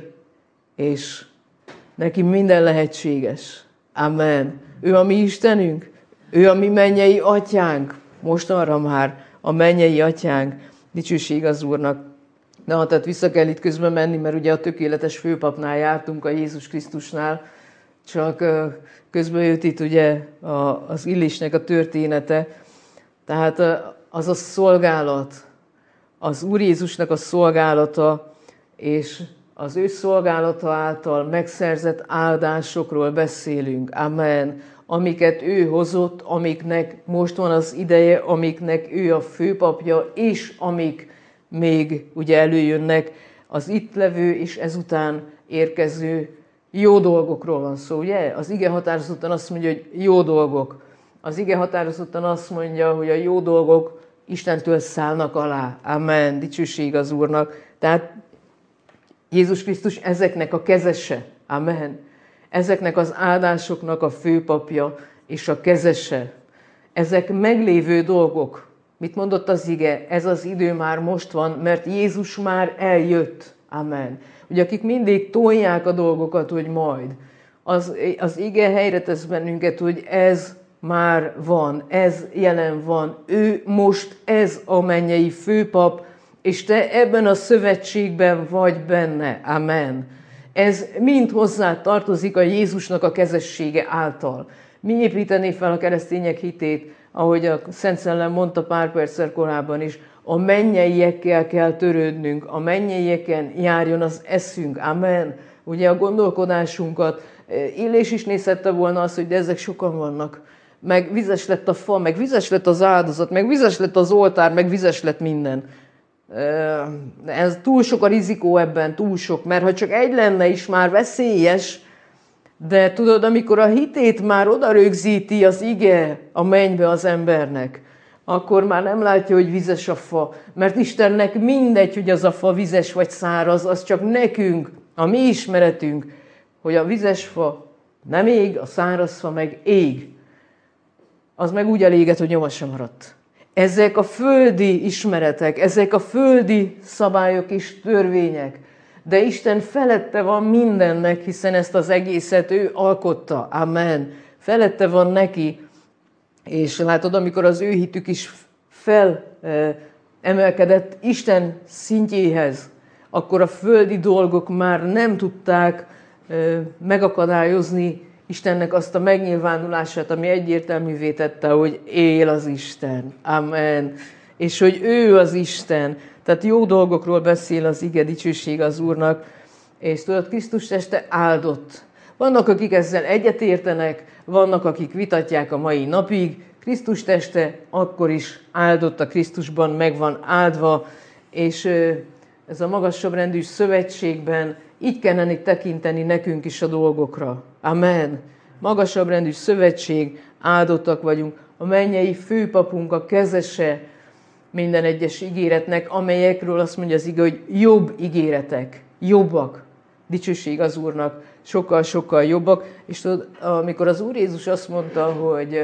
és neki minden lehetséges. Amen. Ő a mi Istenünk, ő a mi mennyei atyánk, mostanra már a mennyei atyánk, dicsőség az Úrnak. Na, tehát vissza kell itt közben menni, mert ugye a tökéletes főpapnál jártunk, a Jézus Krisztusnál, csak közben jött itt ugye az Illésnek a története. Tehát az a szolgálat, az Úr Jézusnak a szolgálata, és az ő szolgálata által megszerzett áldásokról beszélünk. Amen. Amiket ő hozott, amiknek most van az ideje, amiknek ő a főpapja, és amik még ugye előjönnek, az itt levő és ezután érkező jó dolgokról van szó, ugye? Az ige határozottan azt mondja, hogy jó dolgok. Az ige határozottan azt mondja, hogy a jó dolgok Istentől szállnak alá. Amen. Dicsőség az Úrnak. Tehát Jézus Krisztus ezeknek a kezese. Amen. Ezeknek az áldásoknak a főpapja és a kezese. Ezek meglévő dolgok. Mit mondott az ige? Ez az idő már most van, mert Jézus már eljött. Amen. Ugye akik mindig tolják a dolgokat, hogy majd. Az ige helyre tesz bennünket, hogy ez már van, ez jelen van. Ő most ez a mennyei főpap, és te ebben a szövetségben vagy benne. Amen. Ez mind hozzá tartozik a Jézusnak a kezessége által. Mi építené fel a keresztények hitét, ahogy a Szent Szellem mondta pár perccel korábban is, a mennyeiekkel kell törődnünk, a mennyeieken járjon az eszünk. Amen. Ugye a gondolkodásunkat, Illés is nézhette volna azt, hogy de ezek sokan vannak. Meg vizes lett a fa, meg vizes lett az áldozat, meg vizes lett az oltár, meg vizes lett minden. Ez túl sok a rizikó ebben, túl sok, mert ha csak egy lenne is már veszélyes, de tudod, amikor a hitét már oda rögzíti az ige a mennybe az embernek, akkor már nem látja, hogy vizes a fa, mert Istennek mindegy, hogy az a fa vizes vagy száraz, az csak nekünk, a mi ismeretünk, hogy a vizes fa nem ég, a száraz fa meg ég. Az meg úgy eléget, hogy nyoma sem maradt. Ezek a földi ismeretek, ezek a földi szabályok és törvények, de Isten felette van mindennek, hiszen ezt az egészet ő alkotta. Amen. Felette van neki, és látod, amikor az ő hitük is felemelkedett Isten szintjéhez, akkor a földi dolgok már nem tudták megakadályozni Istennek azt a megnyilvánulását, ami egyértelművé tette, hogy él az Isten. Amen. És hogy ő az Isten. Tehát jó dolgokról beszél az ige, dicsőség az Úrnak. És tudod, Krisztus teste áldott. Vannak, akik ezzel egyetértenek, vannak, akik vitatják a mai napig. Krisztus teste akkor is áldott, a Krisztusban meg van áldva, és ez a magasabb rendű szövetségben így kellene tekinteni nekünk is a dolgokra. Amen. Magasabb rendű szövetség, áldottak vagyunk. A mennyei főpapunk a kezese minden egyes ígéretnek, amelyekről azt mondja az ige, hogy jobb ígéretek, jobbak. Dicsőség az Úrnak, sokkal-sokkal jobbak. És tudod, amikor az Úr Jézus azt mondta, hogy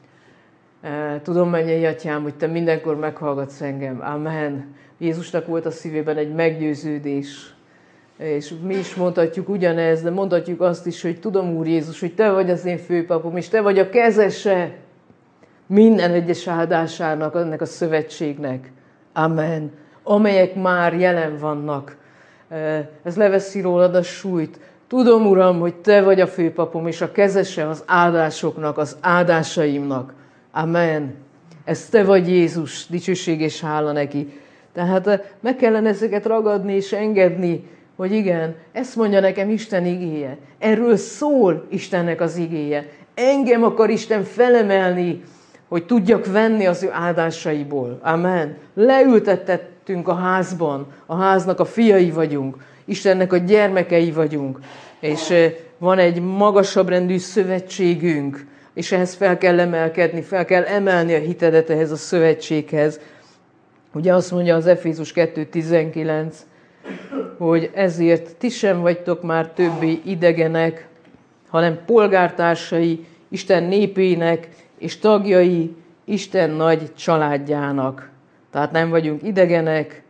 tudom, mennyei atyám, hogy te mindenkor meghallgatsz engem. Amen. Jézusnak volt a szívében egy meggyőződés. És mi is mondhatjuk ugyanezt, de mondhatjuk azt is, hogy tudom, Úr Jézus, hogy te vagy az én főpapom, és te vagy a kezese minden egyes áldásának, ennek a szövetségnek. Amen. Amelyek már jelen vannak. Ez leveszi rólad a súlyt. Tudom, Uram, hogy te vagy a főpapom, és a kezese az áldásoknak, az áldásaimnak. Amen. Ez te vagy Jézus, dicsőség és hála neki. Tehát meg kellene ezeket ragadni és engedni, hogy igen, ezt mondja nekem Isten igéje. Erről szól Istennek az igéje. Engem akar Isten felemelni, hogy tudjak venni az ő áldásaiból. Amen. Leültettettünk a házban, a háznak a fiai vagyunk, Istennek a gyermekei vagyunk, és van egy magasabb rendű szövetségünk, és ehhez fel kell emelkedni, fel kell emelni a hitedet ehhez a szövetséghez. Ugye azt mondja az Efézus 2:19, hogy ezért ti sem vagytok már többé idegenek, hanem polgártársai Isten népének és tagjai Isten nagy családjának. Tehát nem vagyunk idegenek.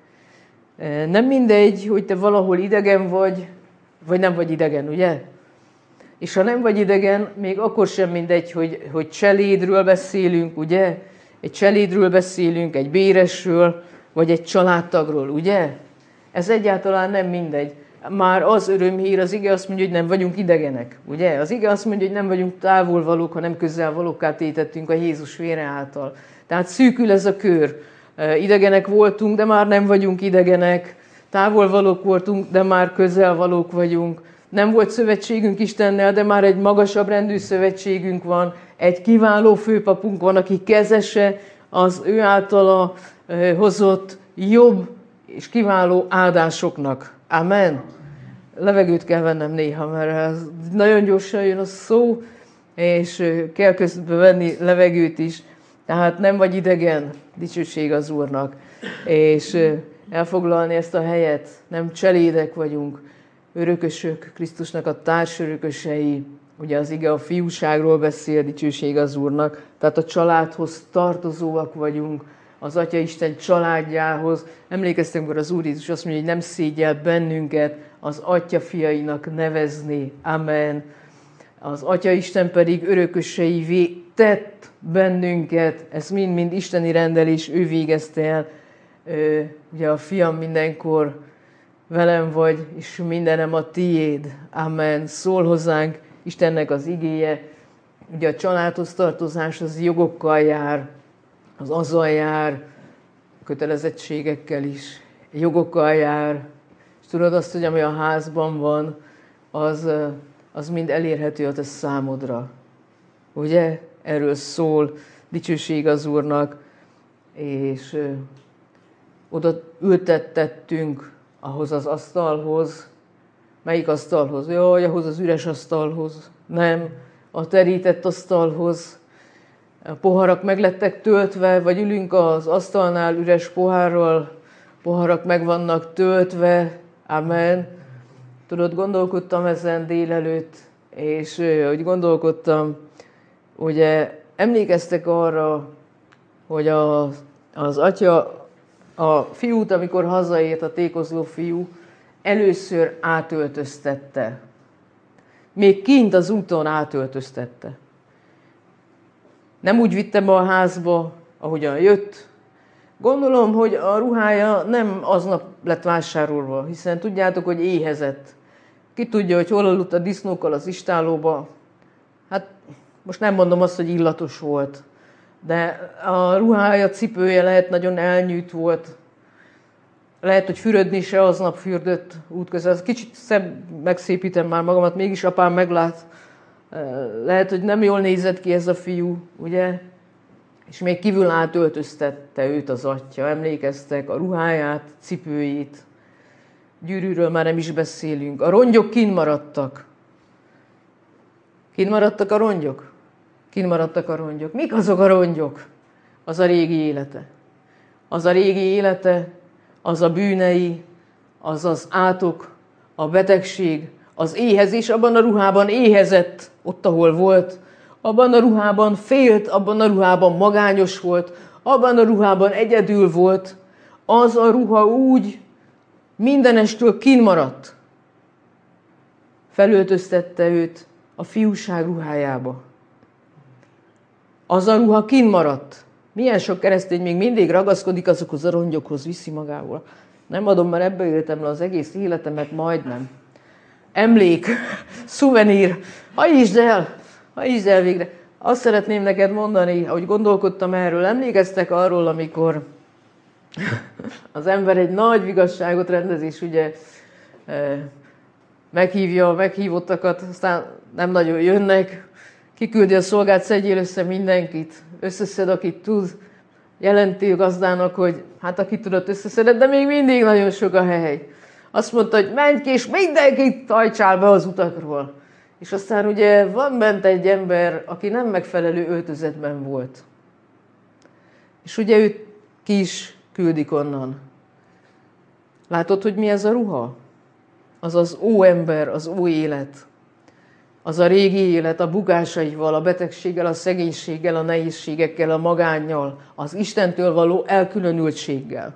Nem mindegy, hogy te valahol idegen vagy nem vagy idegen, ugye? És ha nem vagy idegen, még akkor sem mindegy, hogy cselédről beszélünk, ugye? Egy cselédről beszélünk, egy béresről, vagy egy családtagról, ugye? Ez egyáltalán nem mindegy. Már az örömhír, az ige azt mondja, hogy nem vagyunk idegenek, ugye? Az ige azt mondja, hogy nem vagyunk távolvalók, hanem közelvalókká tétettünk a Jézus vére által. Tehát szűkül ez a kör. Idegenek voltunk, de már nem vagyunk idegenek. Távolvalók voltunk, de már közelvalók vagyunk. Nem volt szövetségünk Istennel, de már egy magasabb rendű szövetségünk van. Egy kiváló főpapunk van, aki kezese az ő általa hozott jobb és kiváló áldásoknak. Amen. Levegőt kell vennem néha, mert nagyon gyorsan jön a szó, és kell közben venni levegőt is. Tehát nem vagy idegen, dicsőség az Úrnak. És elfoglalni ezt a helyet, nem cselédek vagyunk, örökösök, Krisztusnak a társörökösei. Ugye az ige a fiúságról beszél, dicsőség az Úrnak. Tehát a családhoz tartozóak vagyunk, az Atyaisten családjához. Emlékeztem, amikor az Úr Jézus azt mondja, hogy nem szégyel bennünket az Atya fiainak nevezni. Amen. Az Atyaisten pedig örököseivé tett bennünket. Ez mind-mind isteni rendelés, ő végezte el. Ugye a fiam mindenkor velem vagy, és mindenem a tiéd. Amen. Szól hozzánk Istennek az igéje. Ugye a családhoz tartozás az jogokkal jár, az azzal jár, kötelezettségekkel is, jogokkal jár. És tudod azt, hogy ami a házban van, az mind elérhető a te számodra. Ugye? Erről szól, dicsőség az Úrnak, és oda ültettettünk ahhoz az asztalhoz. Melyik asztalhoz? Jaj, ahhoz az üres asztalhoz. Nem, a terített asztalhoz. A poharak meg lettek töltve, vagy ülünk az asztalnál üres pohárral, poharak meg vannak töltve. Amen. Tudod, gondolkodtam ezen délelőtt, és hogy gondolkodtam, ugye emlékeztek arra, hogy az atya a fiút, amikor hazaért, a tékozló fiú, először átöltöztette. Még kint az úton átöltöztette. Nem úgy vitte be a házba, ahogyan jött. Gondolom, hogy a ruhája nem aznap lett vásárolva, hiszen tudjátok, hogy éhezett. Ki tudja, hogy hol aludt a disznókkal az istállóba. Hát most nem mondom azt, hogy illatos volt, de a ruhája, cipője lehet nagyon elnyűjt volt. Lehet, hogy fürödni se aznap fürdött útközben. Kicsit szebb, megszépítem már magamat, mégis apám meglát. Lehet, hogy nem jól nézett ki ez a fiú, ugye? És még kívül átöltöztette őt az atya. Emlékeztek a ruháját, cipőjét. Gyűrűről már nem is beszélünk. A rongyok kint maradtak. Kint maradtak a rongyok? Kint maradtak a rongyok. Mik azok a rongyok? Az a régi élete. Az a régi élete, az a bűnei, az az átok, a betegség, az éhezés. Abban a ruhában éhezett, ott, ahol volt. Abban a ruhában félt, abban a ruhában magányos volt, abban a ruhában egyedül volt. Az a ruha úgy mindenestől kint maradt. Felöltöztette őt a fiúság ruhájába. Az a ruha kint maradt. Milyen sok keresztény még mindig ragaszkodik azokhoz a rongyokhoz, viszi magával. Nem adom, mert ebbe éltem le az egész életemet, majdnem. Emlék, szuvenír, hajtsd el végre. Azt szeretném neked mondani, ahogy gondolkodtam erről, emlékeztek arról, amikor az ember egy nagy vigasságot rendez, és ugye meghívja a meghívottakat, aztán nem nagyon jönnek, kiküldi a szolgát, szedjél össze mindenkit, összeszed, akit tud, jelenti a gazdának, hogy hát akit tudott összeszedett, de még mindig nagyon sok a hely. Azt mondta, hogy menj ki, és mindenkit hajtsál be az utakról. És aztán ugye van bent egy ember, aki nem megfelelő öltözetben volt. És ugye őt ki is küldik onnan. Látod, hogy mi ez a ruha? az az óember, az új élet. Az a régi élet a bukásaival, a betegséggel, a szegénységgel, a nehézségekkel, a magánnyal, az Istentől való elkülönültséggel.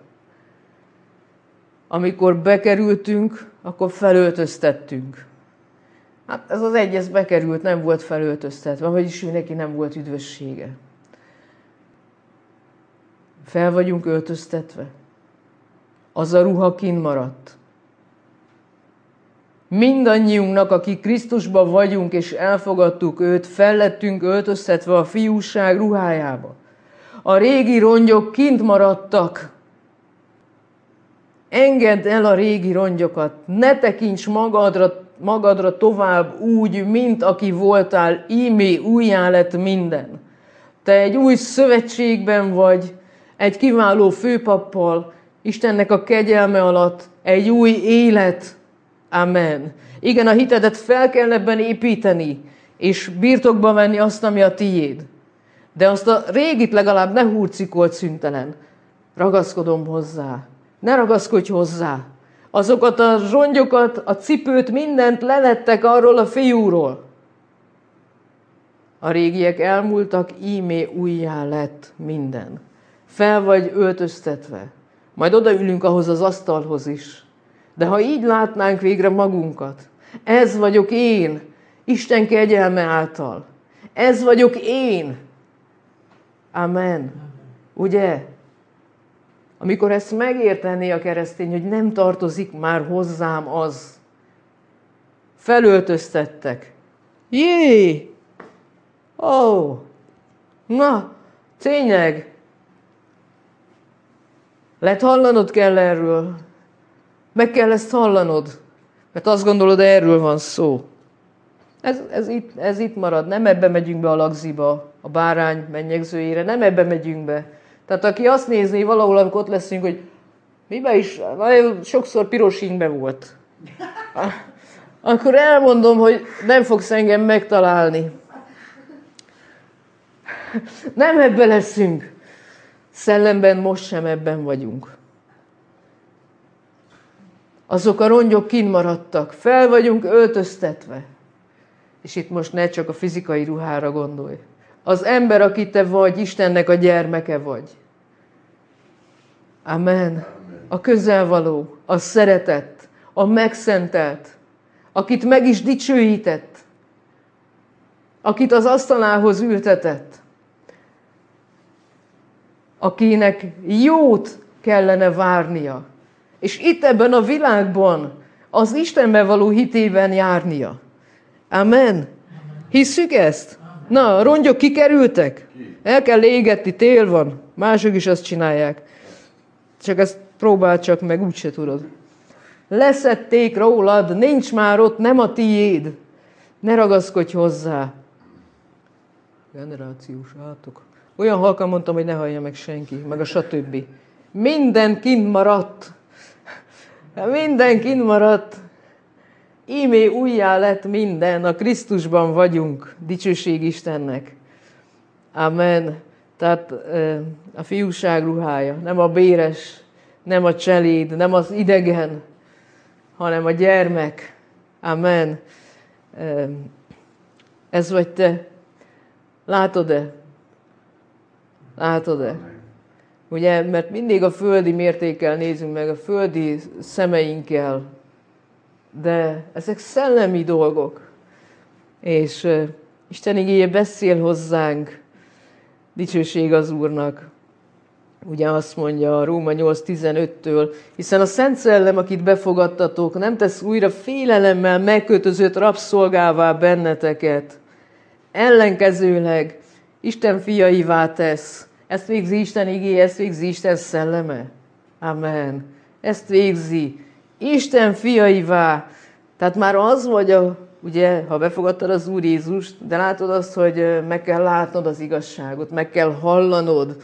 Amikor bekerültünk, akkor felöltöztettünk. Hát ez az egy, ez bekerült, nem volt felöltöztetve, vagyis ő neki nem volt üdvössége. Fel vagyunk öltöztetve. Az a ruha kint maradt. Mindannyiunknak, akik Krisztusban vagyunk és elfogadtuk őt, fel lettünk öltöztetve a fiúság ruhájába. A régi rongyok kint maradtak. Engedd el a régi rongyokat, ne tekints magadra tovább úgy, mint aki voltál, ímé újjá lett minden. Te egy új szövetségben vagy, egy kiváló főpappal, Istennek a kegyelme alatt, egy új élet. Amen. Igen, a hitedet fel kell ebben építeni, és birtokba venni azt, ami a tiéd. De azt a régit legalább ne hurcikolt szüntelen. Ragaszkodom hozzá. Ne ragaszkodj hozzá. Azokat a zsongyokat, a cipőt, mindent lelettek arról a fiúról. A régiek elmúltak, ímé újjá lett minden. Fel vagy öltöztetve. Majd odaülünk ahhoz az asztalhoz is. De ha így látnánk végre magunkat, ez vagyok én, Isten kegyelme által. Ez vagyok én. Amen. Ugye? Amikor ezt megértené a keresztény, hogy nem tartozik már hozzám az. Felöltöztettek. Jé! Ó! Na, tényleg. Lehet hallanod kell erről. Meg kell ezt hallanod. Mert azt gondolod, erről van szó. Ez itt marad. Nem ebbe megyünk be a lagziba, a bárány mennyegzőjére. Nem ebbe megyünk be. Tehát aki azt nézni valahol, amikor ott leszünk, hogy miben is, sokszor piros ingbe volt. Akkor elmondom, hogy nem fogsz engem megtalálni. Nem ebbe leszünk. Szellemben most sem ebben vagyunk. Azok a rongyok kint maradtak. Fel vagyunk öltöztetve. És itt most ne csak a fizikai ruhára gondolj. Az ember, aki te vagy, Istennek a gyermeke vagy. Amen. A közelvaló, a szeretett, a megszentelt, akit meg is dicsőített, akit az asztalához ültetett, akinek jót kellene várnia, és itt ebben a világban az Istenben való hitében járnia. Amen. Hisszük ezt? Na, a rongyok kikerültek? El kell égetni, tél van. Mások is azt csinálják. Csak ezt próbáld csak meg, úgyse tudod. Leszették rólad, nincs már ott, nem a tiéd. Ne ragaszkodj hozzá. Generációs átok. Olyan halkan mondtam, hogy ne hallja meg senki, meg a stb. Minden kint maradt. Minden kint maradt. Ímé újjá lett minden, a Krisztusban vagyunk, dicsőség Istennek. Amen. Tehát a fiúság ruhája, nem a béres, nem a cseléd, nem az idegen, hanem a gyermek. Amen. Ez vagy te. Látod-e? Látod-e? Ugye, mert mindig a földi mértékkel nézünk meg, a földi szemeinkkel, de ezek szellemi dolgok. És Isten igéje beszél hozzánk, dicsőség az Úrnak. Ugye azt mondja a Róma 8.15-től, hiszen a Szent Szellem, akit befogadtatok, nem tesz újra félelemmel megkötözött rabszolgává benneteket. Ellenkezőleg Isten fiaivá tesz. Ezt végzi Isten igéje, ezt végzi Isten szelleme. Amen. Ezt végzi. Isten fiaivá. Tehát már az vagy, ugye, ha befogadtad az Úr Jézust, de látod azt, hogy meg kell látnod az igazságot, meg kell hallanod.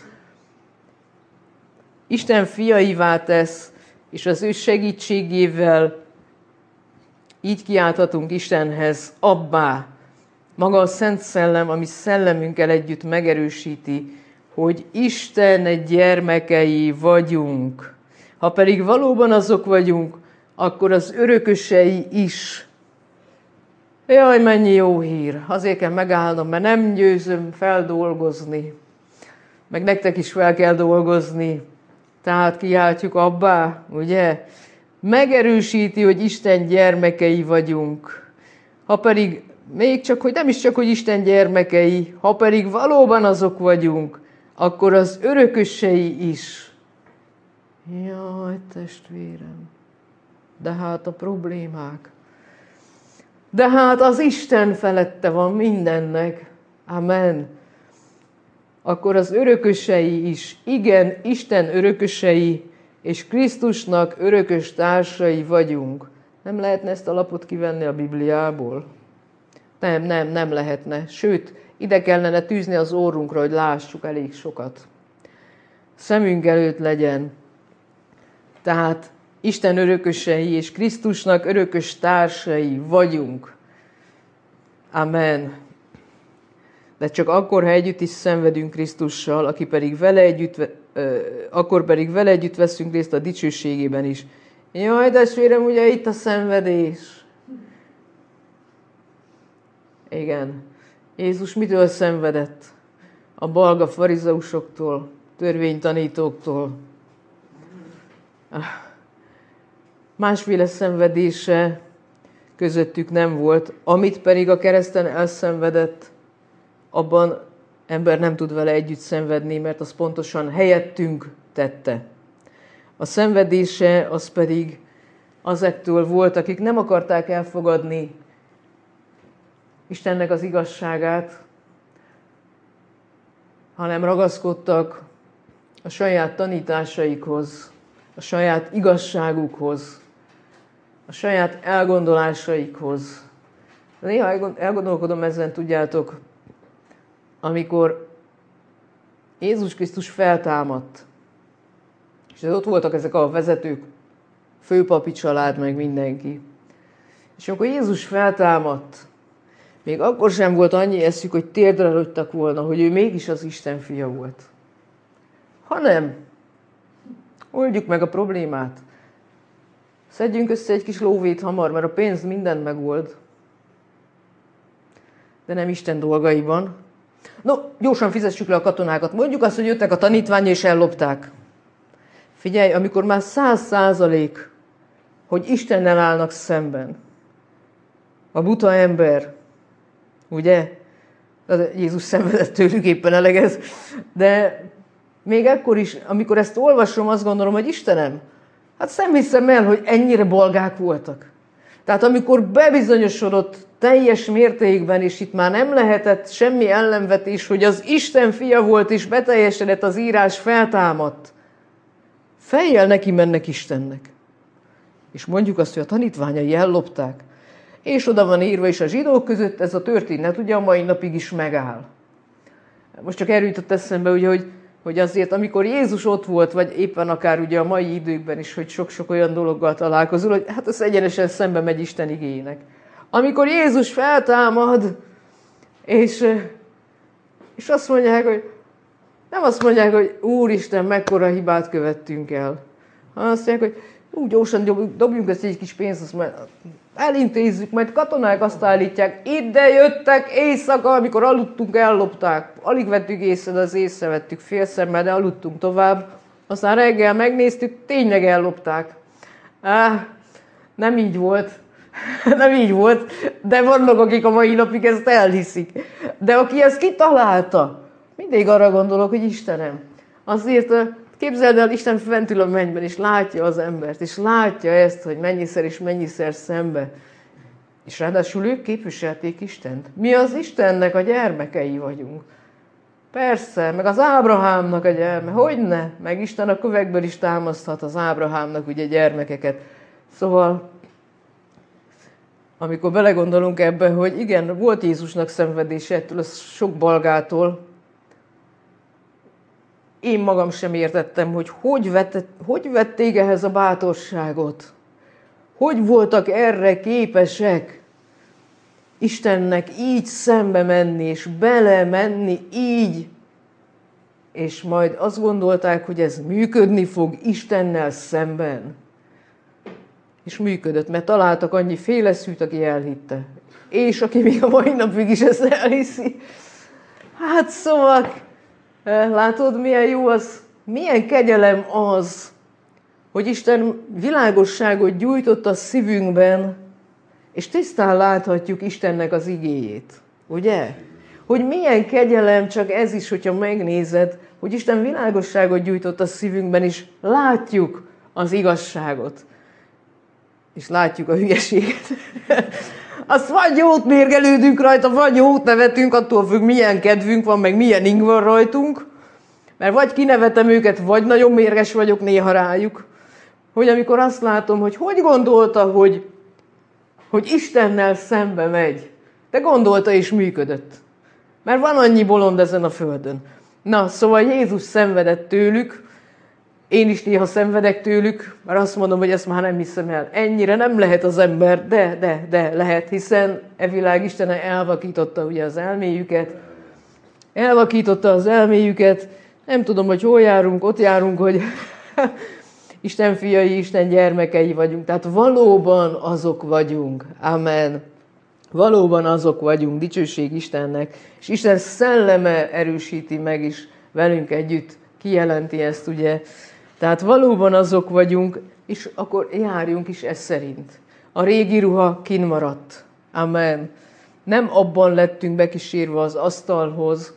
Isten fiaivá tesz, és az ő segítségével így kiálthatunk Istenhez, abbá. Maga a Szent Szellem, ami szellemünkkel együtt megerősíti, hogy Isten gyermekei vagyunk. Ha pedig valóban azok vagyunk, akkor az örökösei is. Jaj, mennyi jó hír! Azért kell megállnom, mert nem győzöm feldolgozni. Meg nektek is fel kell dolgozni. Tehát kiáltjuk Abbá, ugye? Megerősíti, hogy Isten gyermekei vagyunk. Ha pedig, még csak, hogy nem is csak, hogy Isten gyermekei, ha pedig valóban azok vagyunk, akkor az örökösei is. Jaj, testvérem! De hát a problémák. De hát az Isten felette van mindennek. Amen. Akkor az örökösei is. Igen, Isten örökösei, és Krisztusnak örökös társai vagyunk. Nem lehetne ezt a lapot kivenni a Bibliából? Nem lehetne. Sőt, ide kellene tűzni az órunkra, hogy lássuk elég sokat. Szemünk előtt legyen. Tehát Isten örökösei és Krisztusnak örökös társai vagyunk. Amen. De csak akkor, ha együtt is szenvedünk Krisztussal, akkor pedig vele együtt veszünk részt a dicsőségében is. Jaj, testvérem, ugye itt a szenvedés. Igen. Jézus mitől szenvedett? A balga farizeusoktól, törvénytanítóktól. Másféle szenvedése közöttük nem volt, amit pedig a kereszten elszenvedett, abban ember nem tud vele együtt szenvedni, mert az pontosan helyettünk tette. A szenvedése az pedig azektől volt, akik nem akarták elfogadni Istennek az igazságát, hanem ragaszkodtak a saját tanításaikhoz, a saját igazságukhoz, a saját elgondolásaikhoz. Néha elgondolkodom ezen, tudjátok, amikor Jézus Krisztus feltámadt, és ott voltak ezek a vezetők, főpapi család, meg mindenki. És amikor Jézus feltámadt, még akkor sem volt annyi eszük, hogy térdre rogytak volna, hogy ő mégis az Isten fia volt. Hanem oldjuk meg a problémát. Szedjünk össze egy kis lóvét hamar, mert a pénz mindent megold. De nem Isten dolgaiban. No, gyorsan fizessük le a katonákat. Mondjuk azt, hogy jöttek a tanítványai és ellopták. Figyelj, amikor már 100%, hogy Istennel állnak szemben. A buta ember, ugye? Jézus szenvedett tőlük, éppen eleget. De még ekkor is, amikor ezt olvasom, azt gondolom, hogy Istenem, hát nem hiszem el, hogy ennyire bolgák voltak. Tehát amikor bebizonyosodott teljes mértékben, és itt már nem lehetett semmi ellenvetés, hogy az Isten fia volt, és beteljesedett az írás, feltámadt. Fejjel neki mennek Istennek. És mondjuk azt, hogy a tanítványai ellopták. És oda van írva, és a zsidók között ez a történet ugye a mai napig is megáll. Most csak erről jutott eszembe, ugye, hogy azért, amikor Jézus ott volt, vagy éppen akár ugye a mai időkben is, hogy sok-sok olyan dologgal találkozol, hogy hát az egyenesen szembe megy Isten igének. Amikor Jézus feltámad, és azt mondják, hogy nem azt mondják, hogy Úristen, mekkora hibát követtünk el. Hanem azt mondják, hogy úgy gyorsan dobjunk ezt egy kis pénzt, azt majd elintézzük, majd katonák azt állítják, ide jöttek éjszaka, amikor aludtunk, ellopták. Alig vettük észre, de az észrevettük félszemmel, de aludtunk tovább. Aztán reggel megnéztük, tényleg ellopták. Nem így volt. Nem így volt, de vannak, akik a mai napig ezt elhiszik. De aki ezt kitalálta, mindig arra gondolok, hogy Istenem. Azért képzeld el, Isten fent ül a mennyben, és látja az embert, és látja ezt, hogy mennyiszer és mennyiszer szembe. És ráadásul ők képviselték Istent. Mi az Istennek a gyermekei vagyunk. Persze, meg az Ábrahámnak a gyerme, hogyne? Meg Isten a kövekből is támaszthat az Ábrahámnak ugye gyermekeket. Szóval, amikor belegondolunk ebbe, hogy igen, volt Jézusnak szenvedése ettől a sok balgától, én magam sem értettem, hogy vették ehhez a bátorságot. Hogy voltak erre képesek Istennek így szembe menni, és belemenni így, és majd azt gondolták, hogy ez működni fog Istennel szemben. És működött, mert találtak annyi féleszűt, aki elhitte. És aki még a mai napig is ezt elhiszi. Hát szóval, látod, milyen jó az, milyen kegyelem az, hogy Isten világosságot gyújtott a szívünkben, és tisztán láthatjuk Istennek az igéjét. Ugye? Hogy milyen kegyelem, csak ez is, hogyha megnézed, hogy Isten világosságot gyújtott a szívünkben, és látjuk az igazságot. És látjuk a hülyeséget. Azt vagy jót mérgelődünk rajta, vagy jót nevetünk, attól függ, milyen kedvünk van, meg milyen ing van rajtunk. Mert vagy kinevetem őket, vagy nagyon mérges vagyok néha rájuk. Hogy amikor azt látom, hogy gondolta, hogy Istennel szembe megy. De gondolta és működött. Mert van annyi bolond ezen a földön. Na, szóval Jézus szenvedett tőlük, én is néha szenvedek tőlük, mert azt mondom, hogy ezt már nem hiszem el. Ennyire nem lehet az ember, de lehet, hiszen e világ Isten elvakította ugye az elméjüket. Elvakította az elméjüket, nem tudom, hogy hol járunk, ott járunk, hogy Isten fiai, Isten gyermekei vagyunk. Tehát valóban azok vagyunk. Amen. Valóban azok vagyunk, dicsőség Istennek, és Isten szelleme erősíti meg is velünk együtt, kijelenti ezt, ugye. Tehát valóban azok vagyunk, és akkor járjunk is ez szerint. A régi ruha kinn maradt. Amen. Nem abban lettünk bekísérve az asztalhoz,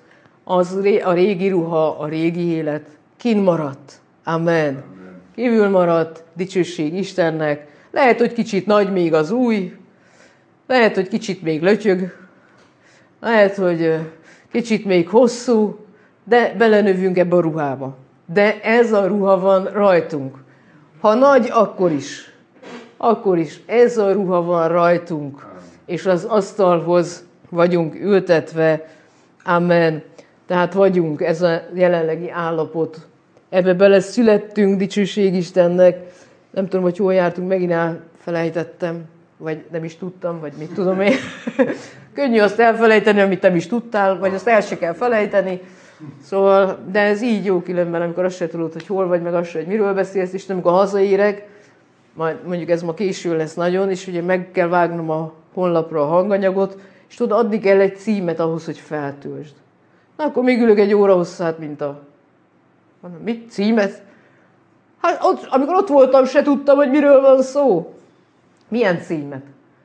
a régi ruha, a régi élet kinn maradt. Amen. Kívül maradt, dicsőség Istennek. Lehet, hogy kicsit nagy még az új, lehet, hogy kicsit még lötyög, lehet, hogy kicsit még hosszú, de belenövünk ebbe a ruhába. De ez a ruha van rajtunk. Ha nagy, akkor is. Akkor is ez a ruha van rajtunk. És az asztalhoz vagyunk ültetve. Amen. Tehát vagyunk, ez a jelenlegi állapot. Ebbe bele születtünk, dicsőség Istennek. Nem tudom, hogy hol jártunk, megint elfelejtettem. Vagy nem is tudtam, vagy mit tudom én. Könnyű azt elfelejteni, amit nem is tudtál, vagy azt el se kell felejteni. Szóval, de ez így jó különben, amikor azt se tudod, hogy hol vagy, meg azt se, hogy miről beszélsz, és amikor hazaérek, majd mondjuk ez ma késő lesz nagyon, és ugye meg kell vágnom a honlapra a hanganyagot, és tudod, adni kell egy címet ahhoz, hogy feltöltsd. Na, akkor még ülök egy óra hosszát, mint a... Mondom, mit? Címet? Hát amikor ott voltam, se tudtam, hogy miről van szó. Milyen címet?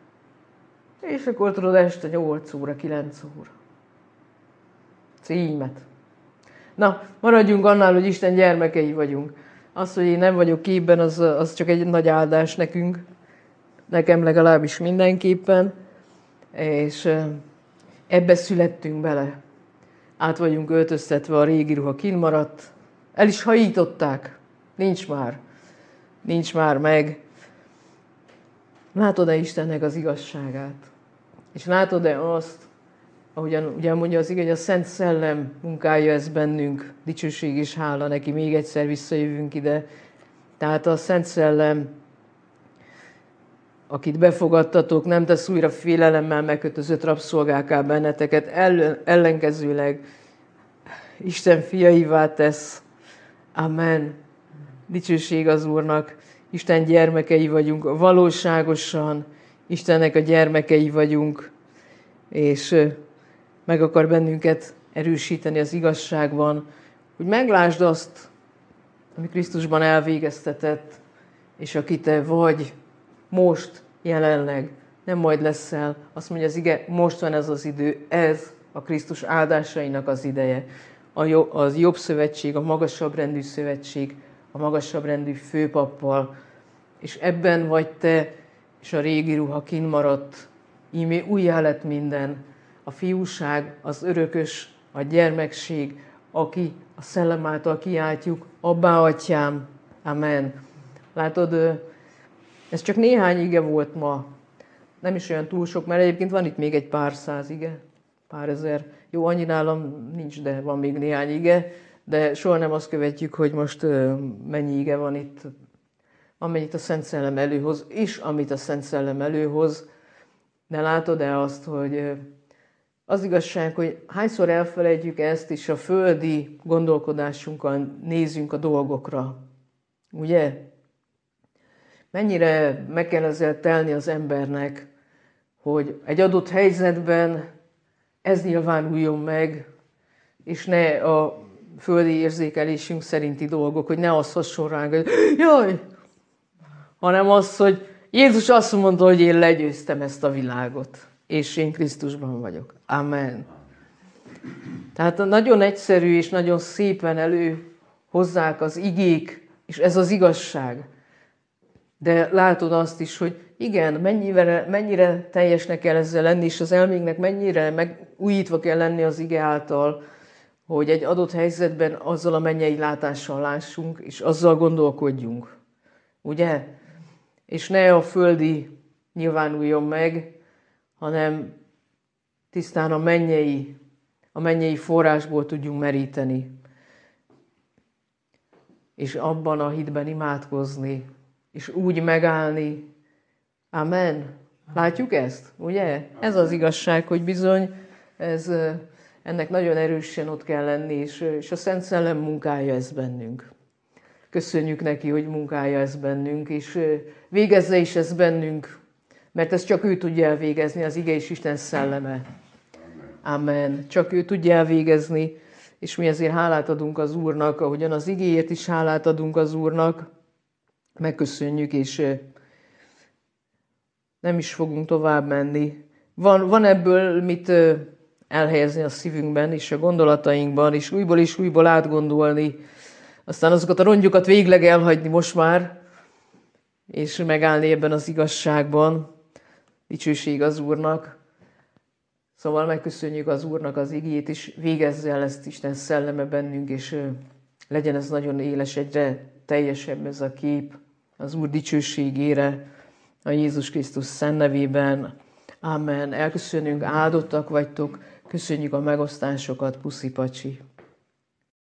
És akkor tudod, este 8 óra, 9 óra. Címet. Na, maradjunk annál, hogy Isten gyermekei vagyunk. Az, hogy én nem vagyok képben, az csak egy nagy áldás nekünk. Nekem legalábbis mindenképpen. És ebbe születtünk bele. Át vagyunk öltöztetve, a régi ruha kinn maradt. El is hajították. Nincs már. Nincs már meg. Látod-e Istennek az igazságát? És látod-e azt, ahogyan ugye mondja az ige, hogy a Szent Szellem munkálja ezt bennünk, dicsőség és hála neki, még egyszer visszajövünk ide. Tehát a Szent Szellem, akit befogadtatok, nem tesz újra félelemmel megkötözött rabszolgákká benneteket, ellenkezőleg Isten fiaivá tesz. Amen. Dicsőség az Úrnak. Isten gyermekei vagyunk, valóságosan Istennek a gyermekei vagyunk, és meg akar bennünket erősíteni az igazságban, hogy meglásd azt, ami Krisztusban elvégeztetett, és aki te vagy most, jelenleg, nem majd leszel. Azt mondja az ige, most van ez az idő, ez a Krisztus áldásainak az ideje. Az jobb szövetség, a magasabb rendű szövetség, a magasabb rendű főpappal, és ebben vagy te, és a régi ruha kinn maradt, íme újjá lett minden, a fiúság, az örökös, a gyermekség, aki a szellem által kiáltjuk, abbá atyám, amen. Látod, ez csak néhány ige volt ma, nem is olyan túl sok, mert egyébként van itt még egy pár száz ige, pár ezer. Jó, annyi nálam nincs, de van még néhány ige, de soha nem azt követjük, hogy most mennyi ige van itt, amennyit a Szent Szellem előhoz, és amit a Szent Szellem előhoz. De látod-e azt, hogy az igazság, hogy hányszor elfelejtjük ezt, és a földi gondolkodásunkkal nézünk a dolgokra. Ugye? mennyire meg kell ezzel telni az embernek, hogy egy adott helyzetben ez nyilvánuljon meg, és ne a földi érzékelésünk szerinti dolgok, hogy ne az hasson ránk, hogy jaj, hanem az, hogy Jézus azt mondta, hogy én legyőztem ezt a világot, és én Krisztusban vagyok. Amen. Tehát nagyon egyszerű és nagyon szépen előhozzák az igék, és ez az igazság. De látod azt is, hogy igen, mennyire teljesnek kell ezzel lenni, és az elménknek mennyire megújítva kell lenni az ige által, hogy egy adott helyzetben azzal a mennyei látással lássunk, és azzal gondolkodjunk. Ugye? És ne a földi nyilvánuljon meg, hanem tisztán a mennyei forrásból tudjunk meríteni. És abban a hitben imádkozni, és úgy megállni. Amen. Látjuk ezt? Ugye? Ez az igazság, hogy bizony ennek nagyon erősen ott kell lenni, és a Szent Szellem munkálja ezt bennünk. Köszönjük neki, hogy munkálja ezt bennünk, és végezze is ezt bennünk, mert ezt csak ő tudja elvégezni, az ige és Isten szelleme. Amen. Csak ő tudja elvégezni, és mi ezért hálát adunk az Úrnak, ahogyan az igéért is hálát adunk az Úrnak. Megköszönjük, és nem is fogunk tovább menni. Van ebből mit elhelyezni a szívünkben, és a gondolatainkban, és újból átgondolni, aztán azokat a rongyokat végleg elhagyni most már, és megállni ebben az igazságban. Dicsőség az Úrnak. Szóval megköszönjük az Úrnak az igét, és végezze el ezt Isten szelleme bennünk, és legyen ez nagyon éles, egyre teljesebb ez a kép az Úr dicsőségére, a Jézus Krisztus szent nevében. Amen. Elköszönünk, áldottak vagytok, köszönjük a megosztásokat, puszi pacsi.